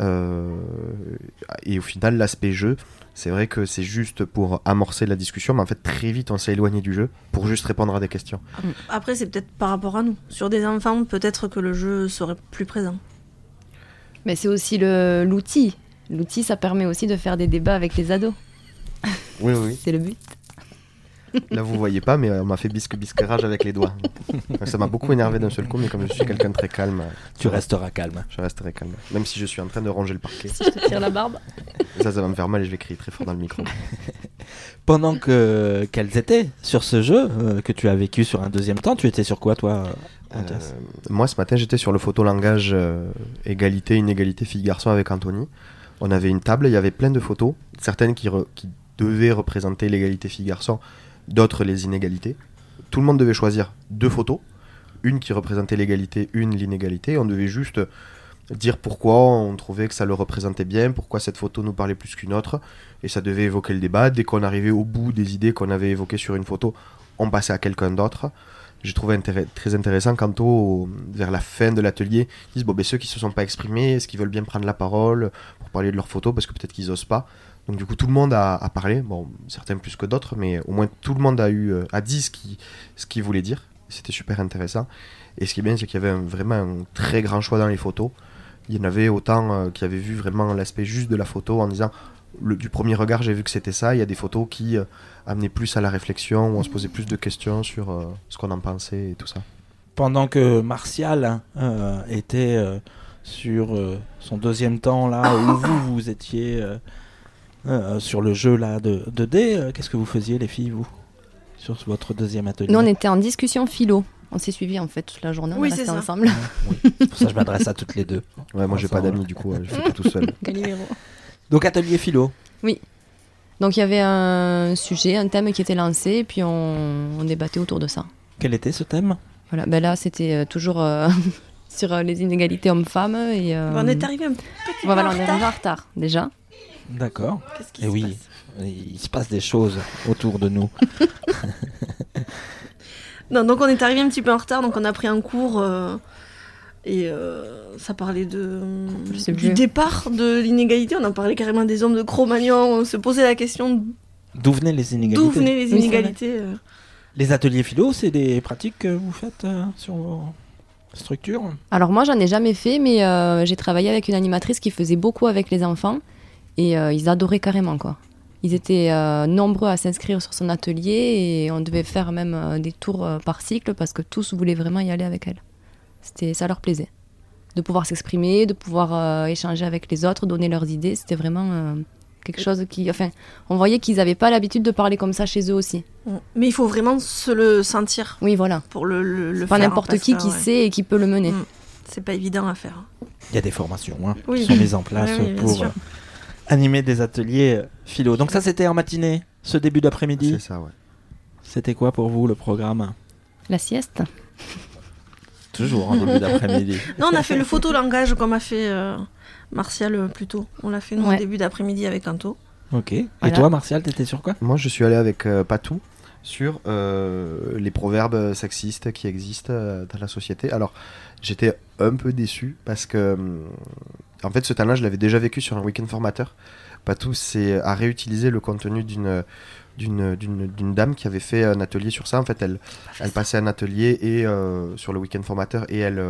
Et au final, l'aspect jeu, c'est vrai que c'est juste pour amorcer la discussion, mais en fait, très vite, on s'est éloigné du jeu pour juste répondre à des questions. Après, c'est peut-être par rapport à nous. Sur des enfants, peut-être que le jeu serait plus présent. Mais c'est aussi l'outil. L'outil, ça permet aussi de faire des débats avec les ados. Oui, oui. C'est le but. Là, vous voyez pas, mais on m'a fait bisque-bisquerage avec les doigts. Ça m'a beaucoup énervé d'un seul coup, mais comme je suis quelqu'un de très calme... Tu resteras calme. Je resterai calme. Même si je suis en train de ronger le parquet. Si je te tire la barbe. Ça va me faire mal et je vais crier très fort dans le micro. Pendant qu'elles étaient sur ce jeu que tu as vécu sur un deuxième temps, tu étais sur quoi, toi, Mathias? Moi, ce matin, j'étais sur le photolangage égalité, inégalité, filles-garçons avec Anthony. On avait une table, il y avait plein de photos, certaines qui devaient représenter l'égalité filles-garçons, d'autres les inégalités. Tout le monde devait choisir 2 photos, une qui représentait l'égalité, une l'inégalité. On devait juste dire pourquoi on trouvait que ça le représentait bien, pourquoi cette photo nous parlait plus qu'une autre, et ça devait évoquer le débat. Dès qu'on arrivait au bout des idées qu'on avait évoquées sur une photo, on passait à quelqu'un d'autre. J'ai trouvé très intéressant quand vers la fin de l'atelier, ils disent ceux qui ne se sont pas exprimés, est-ce qu'ils veulent bien prendre la parole pour parler de leurs photos, parce que peut-être qu'ils n'osent pas. Donc du coup tout le monde a parlé, bon certains plus que d'autres, mais au moins tout le monde a dit ce qu'il voulait dire. C'était super intéressant. Et ce qui est bien, c'est qu'il y avait vraiment un très grand choix dans les photos. Il y en avait autant qui avaient vu vraiment l'aspect juste de la photo en disant du premier regard j'ai vu que c'était ça. Il y a des photos qui amenaient plus à la réflexion, où on se posait plus de questions sur ce qu'on en pensait et tout ça. Pendant que Martial était sur son deuxième temps là où vous étiez sur le jeu là de dés, qu'est-ce que vous faisiez les filles, vous, sur votre deuxième atelier? Nous on était en discussion philo. On s'est suivis en fait toute la journée, on est restés ensemble. Oui. Pour ça je m'adresse à toutes les deux. Ouais, moi j'ai pas d'amis du coup, je fais tout seul. Donc atelier philo. Oui. Donc il y avait un sujet, un thème qui était lancé et puis on débattait autour de ça. Quel était ce thème? Voilà, ben là, c'était toujours sur les inégalités hommes-femmes. Et, On est arrivé un petit peu voilà, en on est arrivé en retard, déjà. D'accord. Qu'est-ce qui Et se oui, passe il se passe des choses autour de nous. Non, donc on est arrivé un petit peu en retard, donc on a pris un cours et ça parlait du départ de l'inégalité. On en parlait carrément des hommes de Cro-Magnon. On se posait la question D'où venaient les inégalités? d'où venaient les inégalités. Les ateliers philo, c'est des pratiques que vous faites sur vos structures? Alors moi, j'en ai jamais fait, mais j'ai travaillé avec une animatrice qui faisait beaucoup avec les enfants et ils adoraient carrément, quoi. Ils étaient nombreux à s'inscrire sur son atelier et on devait faire même des tours par cycle parce que tous voulaient vraiment y aller avec elle. Ça leur plaisait. De pouvoir s'exprimer, de pouvoir échanger avec les autres, donner leurs idées, c'était vraiment quelque chose qui... Enfin, on voyait qu'ils n'avaient pas l'habitude de parler comme ça chez eux aussi. Mais il faut vraiment se le sentir. Oui, voilà. Pour le c'est pas faire. n'importe qui sait et qui peut le mener. C'est pas évident à faire. Il y a des formations Oui. qui sont mises en place Oui, bien pour sûr. animer des ateliers philo. Donc ça, c'était en matinée, ce début d'après-midi? C'est ça, ouais. C'était quoi pour vous le programme? La sieste. Toujours en début d'après-midi. Non, on a fait le photolangage comme a fait Martial plus tôt. On l'a fait nous, en début d'après-midi avec Anto. Ok. Et Voilà. toi, Martial, t'étais sur quoi? Moi, je suis allé avec Patou sur les proverbes sexistes qui existent dans la société. Alors, j'étais un peu déçu parce que, en fait, ce temps-là, je l'avais déjà vécu sur un week-end formateur. Patou a réutilisé le contenu d'une dame qui avait fait un atelier sur ça. En fait, elle passait un atelier et sur le week-end formateur et elle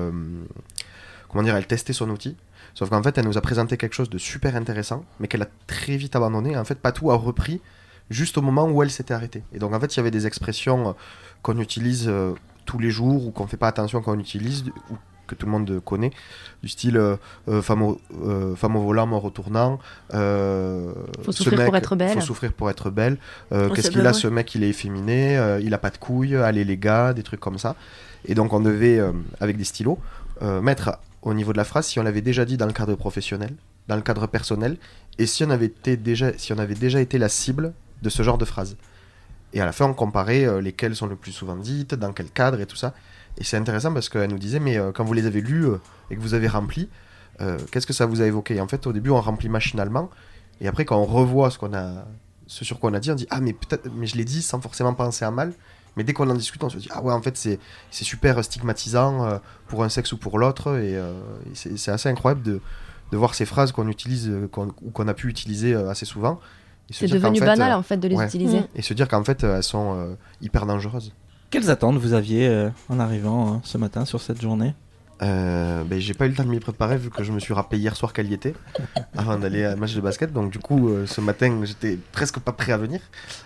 testait son outil. Sauf qu'en fait, elle nous a présenté quelque chose de super intéressant, mais qu'elle a très vite abandonné. En fait, Patou a repris juste au moment où elle s'était arrêtée. Et donc, en fait, il y avait des expressions qu'on utilise tous les jours ou qu'on ne fait pas attention qu'on utilise ou que tout le monde connaît, du style femme au volant, mort au tournant. Faut souffrir pour être belle. Faut souffrir pour être belle. Oh, Qu'est-ce c'est qu'il bien, a, ouais. ce mec, il est efféminé, il a pas de couilles, allez les gars, des trucs comme ça. Et donc, on devait, avec des stylos, mettre au niveau de la phrase si on l'avait déjà dit dans le cadre professionnel, dans le cadre personnel, et si on avait déjà été la cible de ce genre de phrase. Et à la fin, on comparait lesquelles sont le plus souvent dites, dans quel cadre et tout ça. Et c'est intéressant parce qu'elle nous disait, mais quand vous les avez lus et que vous avez rempli, qu'est-ce que ça vous a évoqué? Et en fait, au début, on remplit machinalement, et après, quand on revoit ce sur quoi on a dit, on dit, ah, mais peut-être, mais je l'ai dit sans forcément penser à mal. Mais dès qu'on en discute, on se dit, ah ouais, en fait, c'est super stigmatisant pour un sexe ou pour l'autre. Et c'est assez incroyable de voir ces phrases qu'on utilise ou qu'on a pu utiliser assez souvent. Et se C'est dire devenu qu'en fait, banal, en fait, de les utiliser. Et se dire qu'en fait, elles sont hyper dangereuses. Quelles attentes vous aviez en arrivant ce matin sur cette journée? J'ai pas eu le temps de m'y préparer vu que je me suis rappelé hier soir qu'elle y était avant d'aller à un match de basket. Donc du coup, ce matin, j'étais presque pas prêt à venir.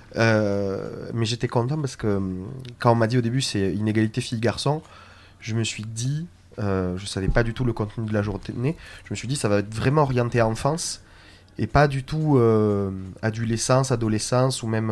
Mais j'étais content parce que quand on m'a dit au début c'est inégalité filles-garçons, je me suis dit, je savais pas du tout le contenu de la journée, je me suis dit ça va être vraiment orienté à enfance et pas du tout adolescence, ou même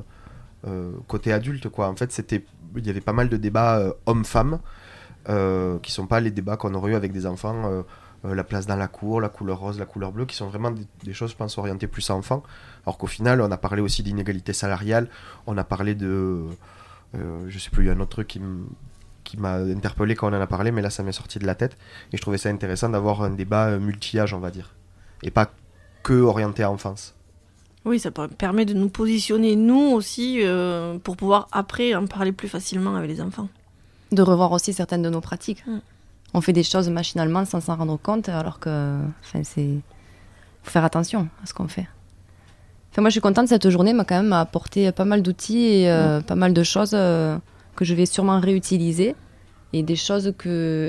côté adulte, quoi. En fait, il y avait pas mal de débats hommes-femmes qui sont pas les débats qu'on aurait eu avec des enfants, la place dans la cour, la couleur rose, la couleur bleue, qui sont vraiment des choses, je pense, orientées plus à enfants. Alors qu'au final, on a parlé aussi d'inégalité salariale, on a parlé de... je sais plus, il y a un autre truc qui m'a interpellé quand on en a parlé, mais là, ça m'est sorti de la tête. Et je trouvais ça intéressant d'avoir un débat multi-âge, on va dire. Et pas que orienté à enfance. Oui, ça permet de nous positionner, nous aussi, pour pouvoir après en parler plus facilement avec les enfants. De revoir aussi certaines de nos pratiques. On fait des choses machinalement sans s'en rendre compte, alors que faut faire attention à ce qu'on fait. Moi, je suis contente, cette journée m'a quand même apporté pas mal d'outils et pas mal de choses que je vais sûrement réutiliser. Et des choses que...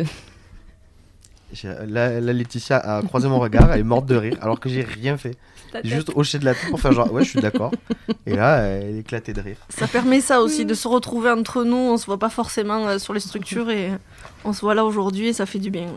Là, Laetitia a croisé mon regard, elle est morte de rire, alors que j'ai rien fait. J'ai juste hoché de la tête pour faire genre, ouais, je suis d'accord. Et là, elle est éclatée de rire. Ça permet ça aussi, de se retrouver entre nous. On se voit pas forcément sur les structures et on se voit là aujourd'hui et ça fait du bien.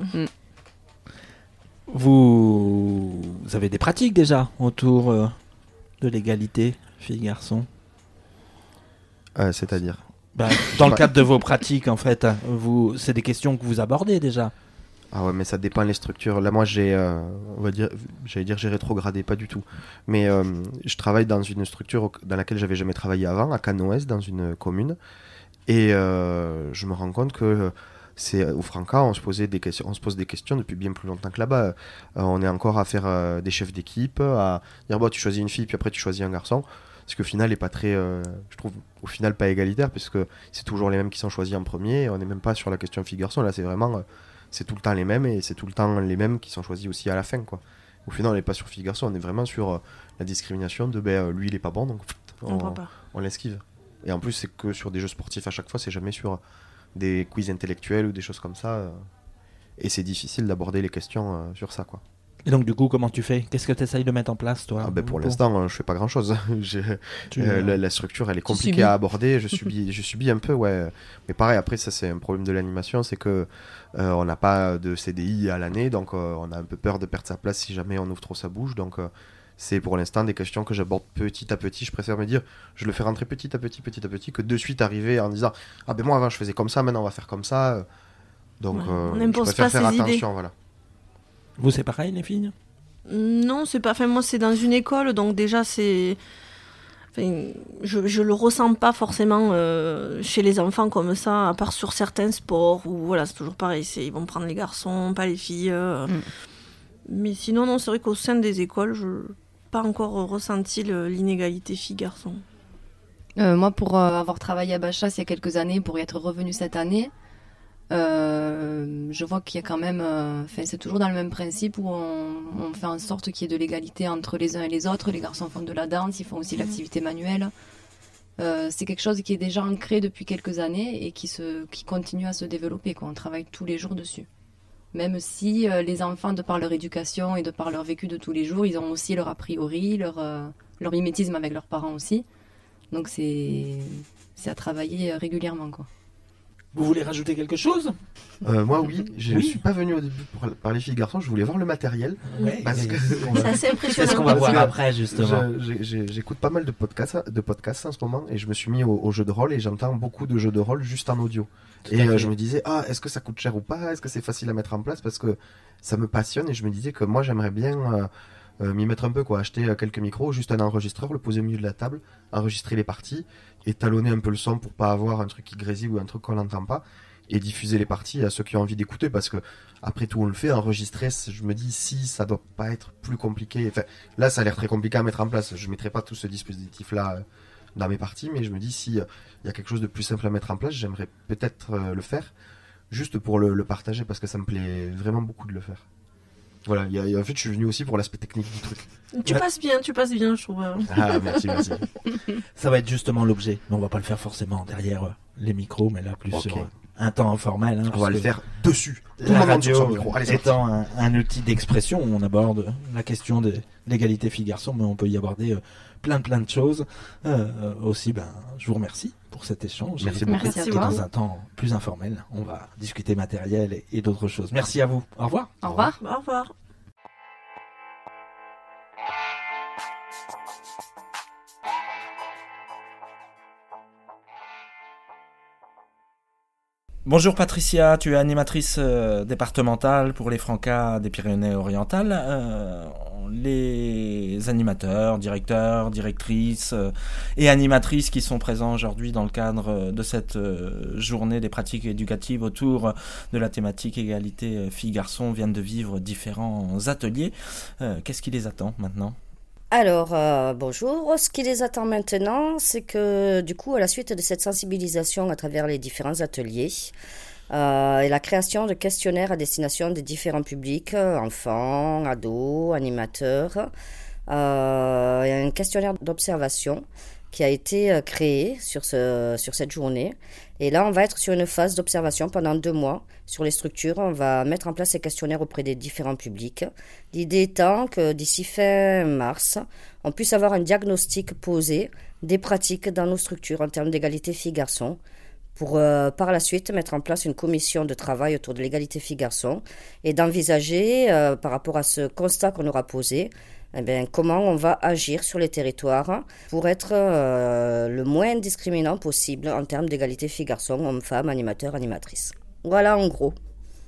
Vous avez des pratiques déjà autour de l'égalité filles-garçons? C'est-à-dire dans le cadre de vos pratiques, en fait, c'est des questions que vous abordez déjà. Ah ouais, mais ça dépend des structures. Là, moi, j'ai rétrogradé, pas du tout. Mais je travaille dans une structure dans laquelle j'avais jamais travaillé avant, à Canoës, dans une commune. Et je me rends compte que c'est au Franca, on se pose des questions depuis bien plus longtemps que là-bas. On est encore à faire des chefs d'équipe, à dire tu choisis une fille, puis après tu choisis un garçon. Ce qui au final n'est pas très, je trouve, au final pas égalitaire, puisque c'est toujours les mêmes qui sont choisis en premier. On n'est même pas sur la question fille-garçon. Là, c'est vraiment, c'est tout le temps les mêmes, et c'est tout le temps les mêmes qui sont choisis aussi à la fin, quoi. Au final, on n'est pas sur fille-garçon, on est vraiment sur la discrimination de lui il est pas bon, donc on l'esquive. Et en plus, c'est que sur des jeux sportifs à chaque fois, c'est jamais sur des quiz intellectuels ou des choses comme ça. Et c'est difficile d'aborder les questions sur ça, quoi. Et donc, du coup, comment tu fais ? Qu'est-ce que tu essayes de mettre en place, toi ? Pour l'instant, je fais pas grand-chose. La structure, elle est compliquée à aborder. Je subis un peu, ouais. Mais pareil, après, ça, c'est un problème de l'animation, c'est que on n'a pas de CDI à l'année, donc on a un peu peur de perdre sa place si jamais on ouvre trop sa bouche. Donc, c'est pour l'instant des questions que j'aborde petit à petit. Je préfère me dire, je le fais rentrer petit à petit, que de suite arriver en disant, moi avant je faisais comme ça, maintenant on va faire comme ça. Donc, on je préfère faire attention, voilà. Vous, c'est pareil, les filles ? Non, c'est pas. Enfin, moi, c'est dans une école, donc déjà, c'est. Enfin, je le ressens pas forcément chez les enfants comme ça, à part sur certains sports où voilà, c'est toujours pareil. Ils vont prendre les garçons, pas les filles. Mais sinon, non, c'est vrai qu'au sein des écoles, je n'ai pas encore ressenti l'inégalité filles-garçons. Moi, pour avoir travaillé à Bachas il y a quelques années, pour y être revenue cette année, je vois qu'il y a quand même, c'est toujours dans le même principe où on fait en sorte qu'il y ait de l'égalité entre les uns et les autres. Les garçons font de la danse, ils font aussi l'activité manuelle. C'est quelque chose qui est déjà ancré depuis quelques années et qui continue à se développer, quoi. On travaille tous les jours dessus. Même si les enfants, de par leur éducation et de par leur vécu de tous les jours, ils ont aussi leur a priori, leur mimétisme avec leurs parents aussi. Donc c'est à travailler régulièrement, quoi. Vous voulez rajouter quelque chose ? Moi, oui. Je ne suis pas venu au début pour parler filles-garçons. Je voulais voir le matériel. Ouais, parce que c'est assez impressionnant. C'est ce qu'on va voir après, justement. J'écoute pas mal de podcasts en ce moment, et je me suis mis au jeu de rôle, et j'entends beaucoup de jeux de rôle juste en audio. Et je me disais, est-ce que ça coûte cher ou pas ? Est-ce que c'est facile à mettre en place ? Parce que ça me passionne, et je me disais que moi, j'aimerais bien m'y mettre un peu, quoi. Acheter quelques micros, juste un enregistreur, le poser au milieu de la table, enregistrer les parties, et talonner un peu le son pour pas avoir un truc qui grésille ou un truc qu'on n'entend pas, et diffuser les parties à ceux qui ont envie d'écouter, parce que après tout on le fait, enregistrer, je me dis si ça doit pas être plus compliqué. Enfin, là ça a l'air très compliqué à mettre en place, je mettrai pas tout ce dispositif là dans mes parties, mais je me dis si y a quelque chose de plus simple à mettre en place, j'aimerais peut-être le faire, juste pour le partager, parce que ça me plaît vraiment beaucoup de le faire. Voilà, en fait je suis venu aussi pour l'aspect technique du truc. Tu passes bien, je trouve. Ah, merci. Ça va être justement l'objet, mais on va pas le faire forcément derrière les micros, mais là plus sur un temps informel. Hein, on va le faire dessus. La radio étant un outil d'expression, on aborde la question de l'égalité filles-garçons, mais on peut y aborder plein de choses. Aussi, je vous remercie pour cet échange. Merci beaucoup. Et dans un temps plus informel, on va discuter matériel et d'autres choses. Merci à vous. Au revoir. Au revoir. Au revoir. Bonjour Patricia, tu es animatrice départementale pour les Francas des Pyrénées-Orientales. Les animateurs, directeurs, directrices et animatrices qui sont présents aujourd'hui dans le cadre de cette journée des pratiques éducatives autour de la thématique égalité filles-garçons viennent de vivre différents ateliers. Qu'est-ce qui les attend maintenant ? Alors, bonjour. Ce qui les attend maintenant, c'est que du coup, à la suite de cette sensibilisation à travers les différents ateliers et la création de questionnaires à destination des différents publics, enfants, ados, animateurs, il y a un questionnaire d'observation qui a été créé sur cette journée. Et là, on va être sur une phase d'observation pendant 2 mois sur les structures. On va mettre en place ces questionnaires auprès des différents publics. L'idée étant que d'ici fin mars, on puisse avoir un diagnostic posé des pratiques dans nos structures en termes d'égalité filles-garçons pour par la suite mettre en place une commission de travail autour de l'égalité filles-garçons et d'envisager, par rapport à ce constat qu'on aura posé, comment on va agir sur les territoires pour être le moins discriminant possible en termes d'égalité filles-garçons, hommes-femmes, animateurs, animatrices. Voilà en gros.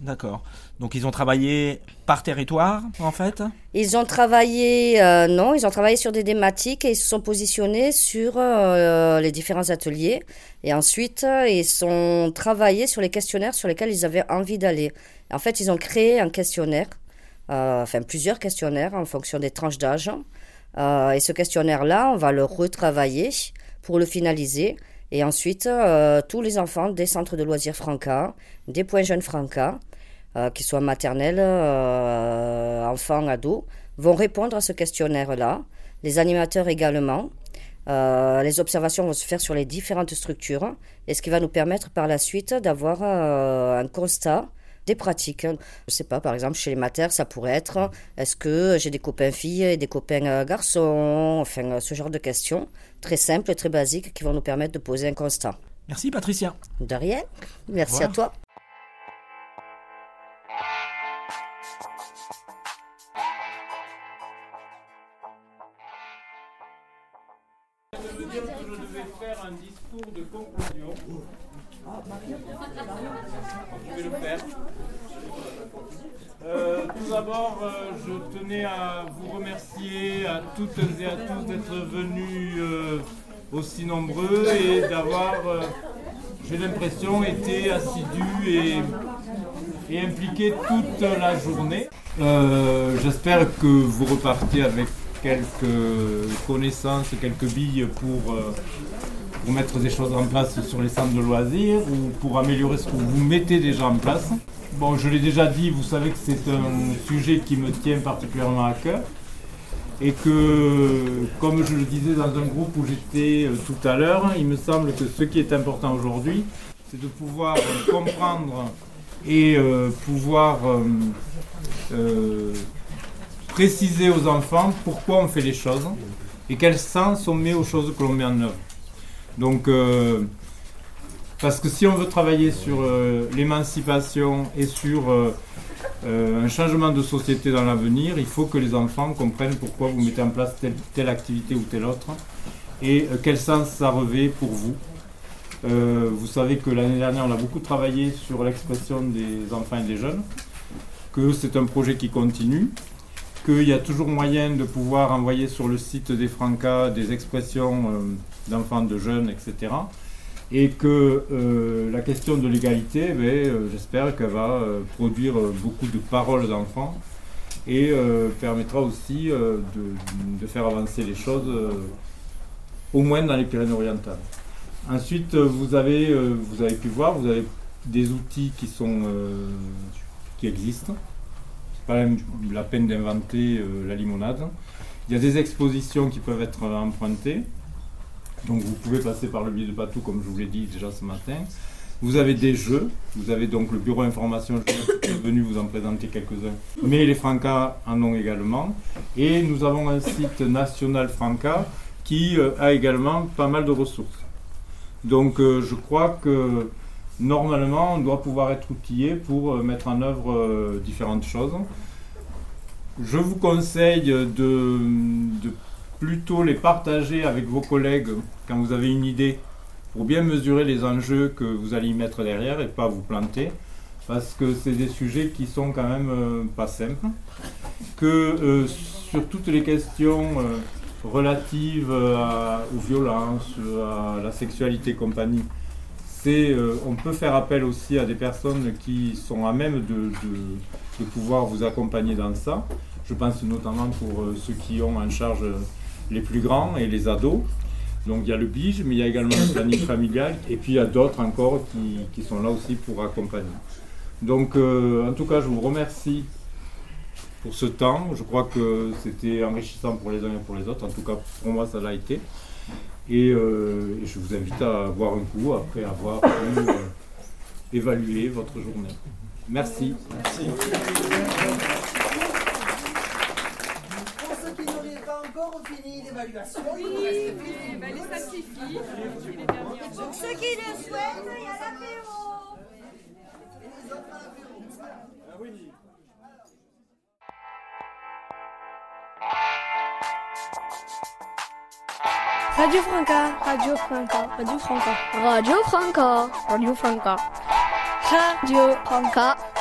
D'accord. Donc ils ont travaillé par territoire, en fait? Ils ont travaillé, non, ils ont travaillé sur des thématiques et ils se sont positionnés sur les différents ateliers. Et ensuite, ils ont travaillé sur les questionnaires sur lesquels ils avaient envie d'aller. En fait, ils ont créé un questionnaire, plusieurs questionnaires en fonction des tranches d'âge. Et ce questionnaire-là, on va le retravailler pour le finaliser. Et ensuite, tous les enfants des centres de loisirs Franca, des points jeunes Franca, qu'ils soient maternels, enfants, ados, vont répondre à ce questionnaire-là. Les animateurs également. Les observations vont se faire sur les différentes structures, et ce qui va nous permettre par la suite d'avoir un constat des pratiques. Je ne sais pas, par exemple, chez les maters, ça pourrait être est-ce que j'ai des copains filles et des copains garçons, enfin ce genre de questions très simples et très basiques qui vont nous permettre de poser un constat. Merci Patricia. De rien, merci à toi. Je veux dire que je devais faire un discours de conclusion. Je vais le faire. Tout d'abord, je tenais à vous remercier à toutes et à tous d'être venus aussi nombreux et d'avoir, j'ai l'impression, été assidus et impliqués toute la journée. J'espère que vous repartez avec quelques connaissances, quelques billes pour mettre des choses en place sur les centres de loisirs ou pour améliorer ce que vous mettez déjà en place. Bon, je l'ai déjà dit, vous savez que c'est un sujet qui me tient particulièrement à cœur et que, comme je le disais dans un groupe où j'étais tout à l'heure, il me semble que ce qui est important aujourd'hui, c'est de pouvoir comprendre et pouvoir préciser aux enfants pourquoi on fait les choses et quel sens on met aux choses que l'on met en œuvre. Donc, parce que si on veut travailler sur l'émancipation et sur un changement de société dans l'avenir, il faut que les enfants comprennent pourquoi vous mettez en place telle activité ou telle autre et quel sens ça revêt pour vous. Vous savez que l'année dernière, on a beaucoup travaillé sur l'expression des enfants et des jeunes, que c'est un projet qui continue, qu'il y a toujours moyen de pouvoir envoyer sur le site des Franca des expressions d'enfants, de jeunes, etc. Et que la question de l'égalité, j'espère qu'elle va produire beaucoup de paroles d'enfants et permettra aussi de faire avancer les choses, au moins dans les Pyrénées-Orientales. Ensuite, vous avez pu voir, vous avez des outils qui existent. C'est pas même la peine d'inventer la limonade. Il y a des expositions qui peuvent être empruntées. Donc vous pouvez passer par le biais de Patou, comme je vous l'ai dit déjà ce matin. Vous avez des jeux. Vous avez donc le bureau information, je suis venu vous en présenter quelques-uns. Mais les Franca en ont également. Et nous avons un site national Franca qui a également pas mal de ressources. Donc je crois que normalement on doit pouvoir être outillé pour mettre en œuvre différentes choses. Je vous conseille de plutôt les partager avec vos collègues quand vous avez une idée pour bien mesurer les enjeux que vous allez y mettre derrière et pas vous planter, parce que c'est des sujets qui sont quand même pas simples, que sur toutes les questions relatives aux violences, à la sexualité et compagnie, on peut faire appel aussi à des personnes qui sont à même de pouvoir vous accompagner dans ça. Je pense notamment pour ceux qui ont en charge les plus grands et les ados. Donc il y a le BIGE, mais il y a également le planning familial, et puis il y a d'autres encore qui sont là aussi pour accompagner. Donc en tout cas, je vous remercie pour ce temps. Je crois que c'était enrichissant pour les uns et pour les autres. En tout cas, pour moi, ça l'a été. Et je vous invite à boire un coup après avoir évalué votre journée. Merci. Merci. Pour ceux qui n'auraient pas encore fini l'évaluation, les sacrifices. Pour ceux qui le souhaitent, il y a l'apéro. Et les autres à l'apéro. Ah oui. Radio Franca, Radio Franca, Radio Franca, Radio Franca, Radio Franca, Radio Franca.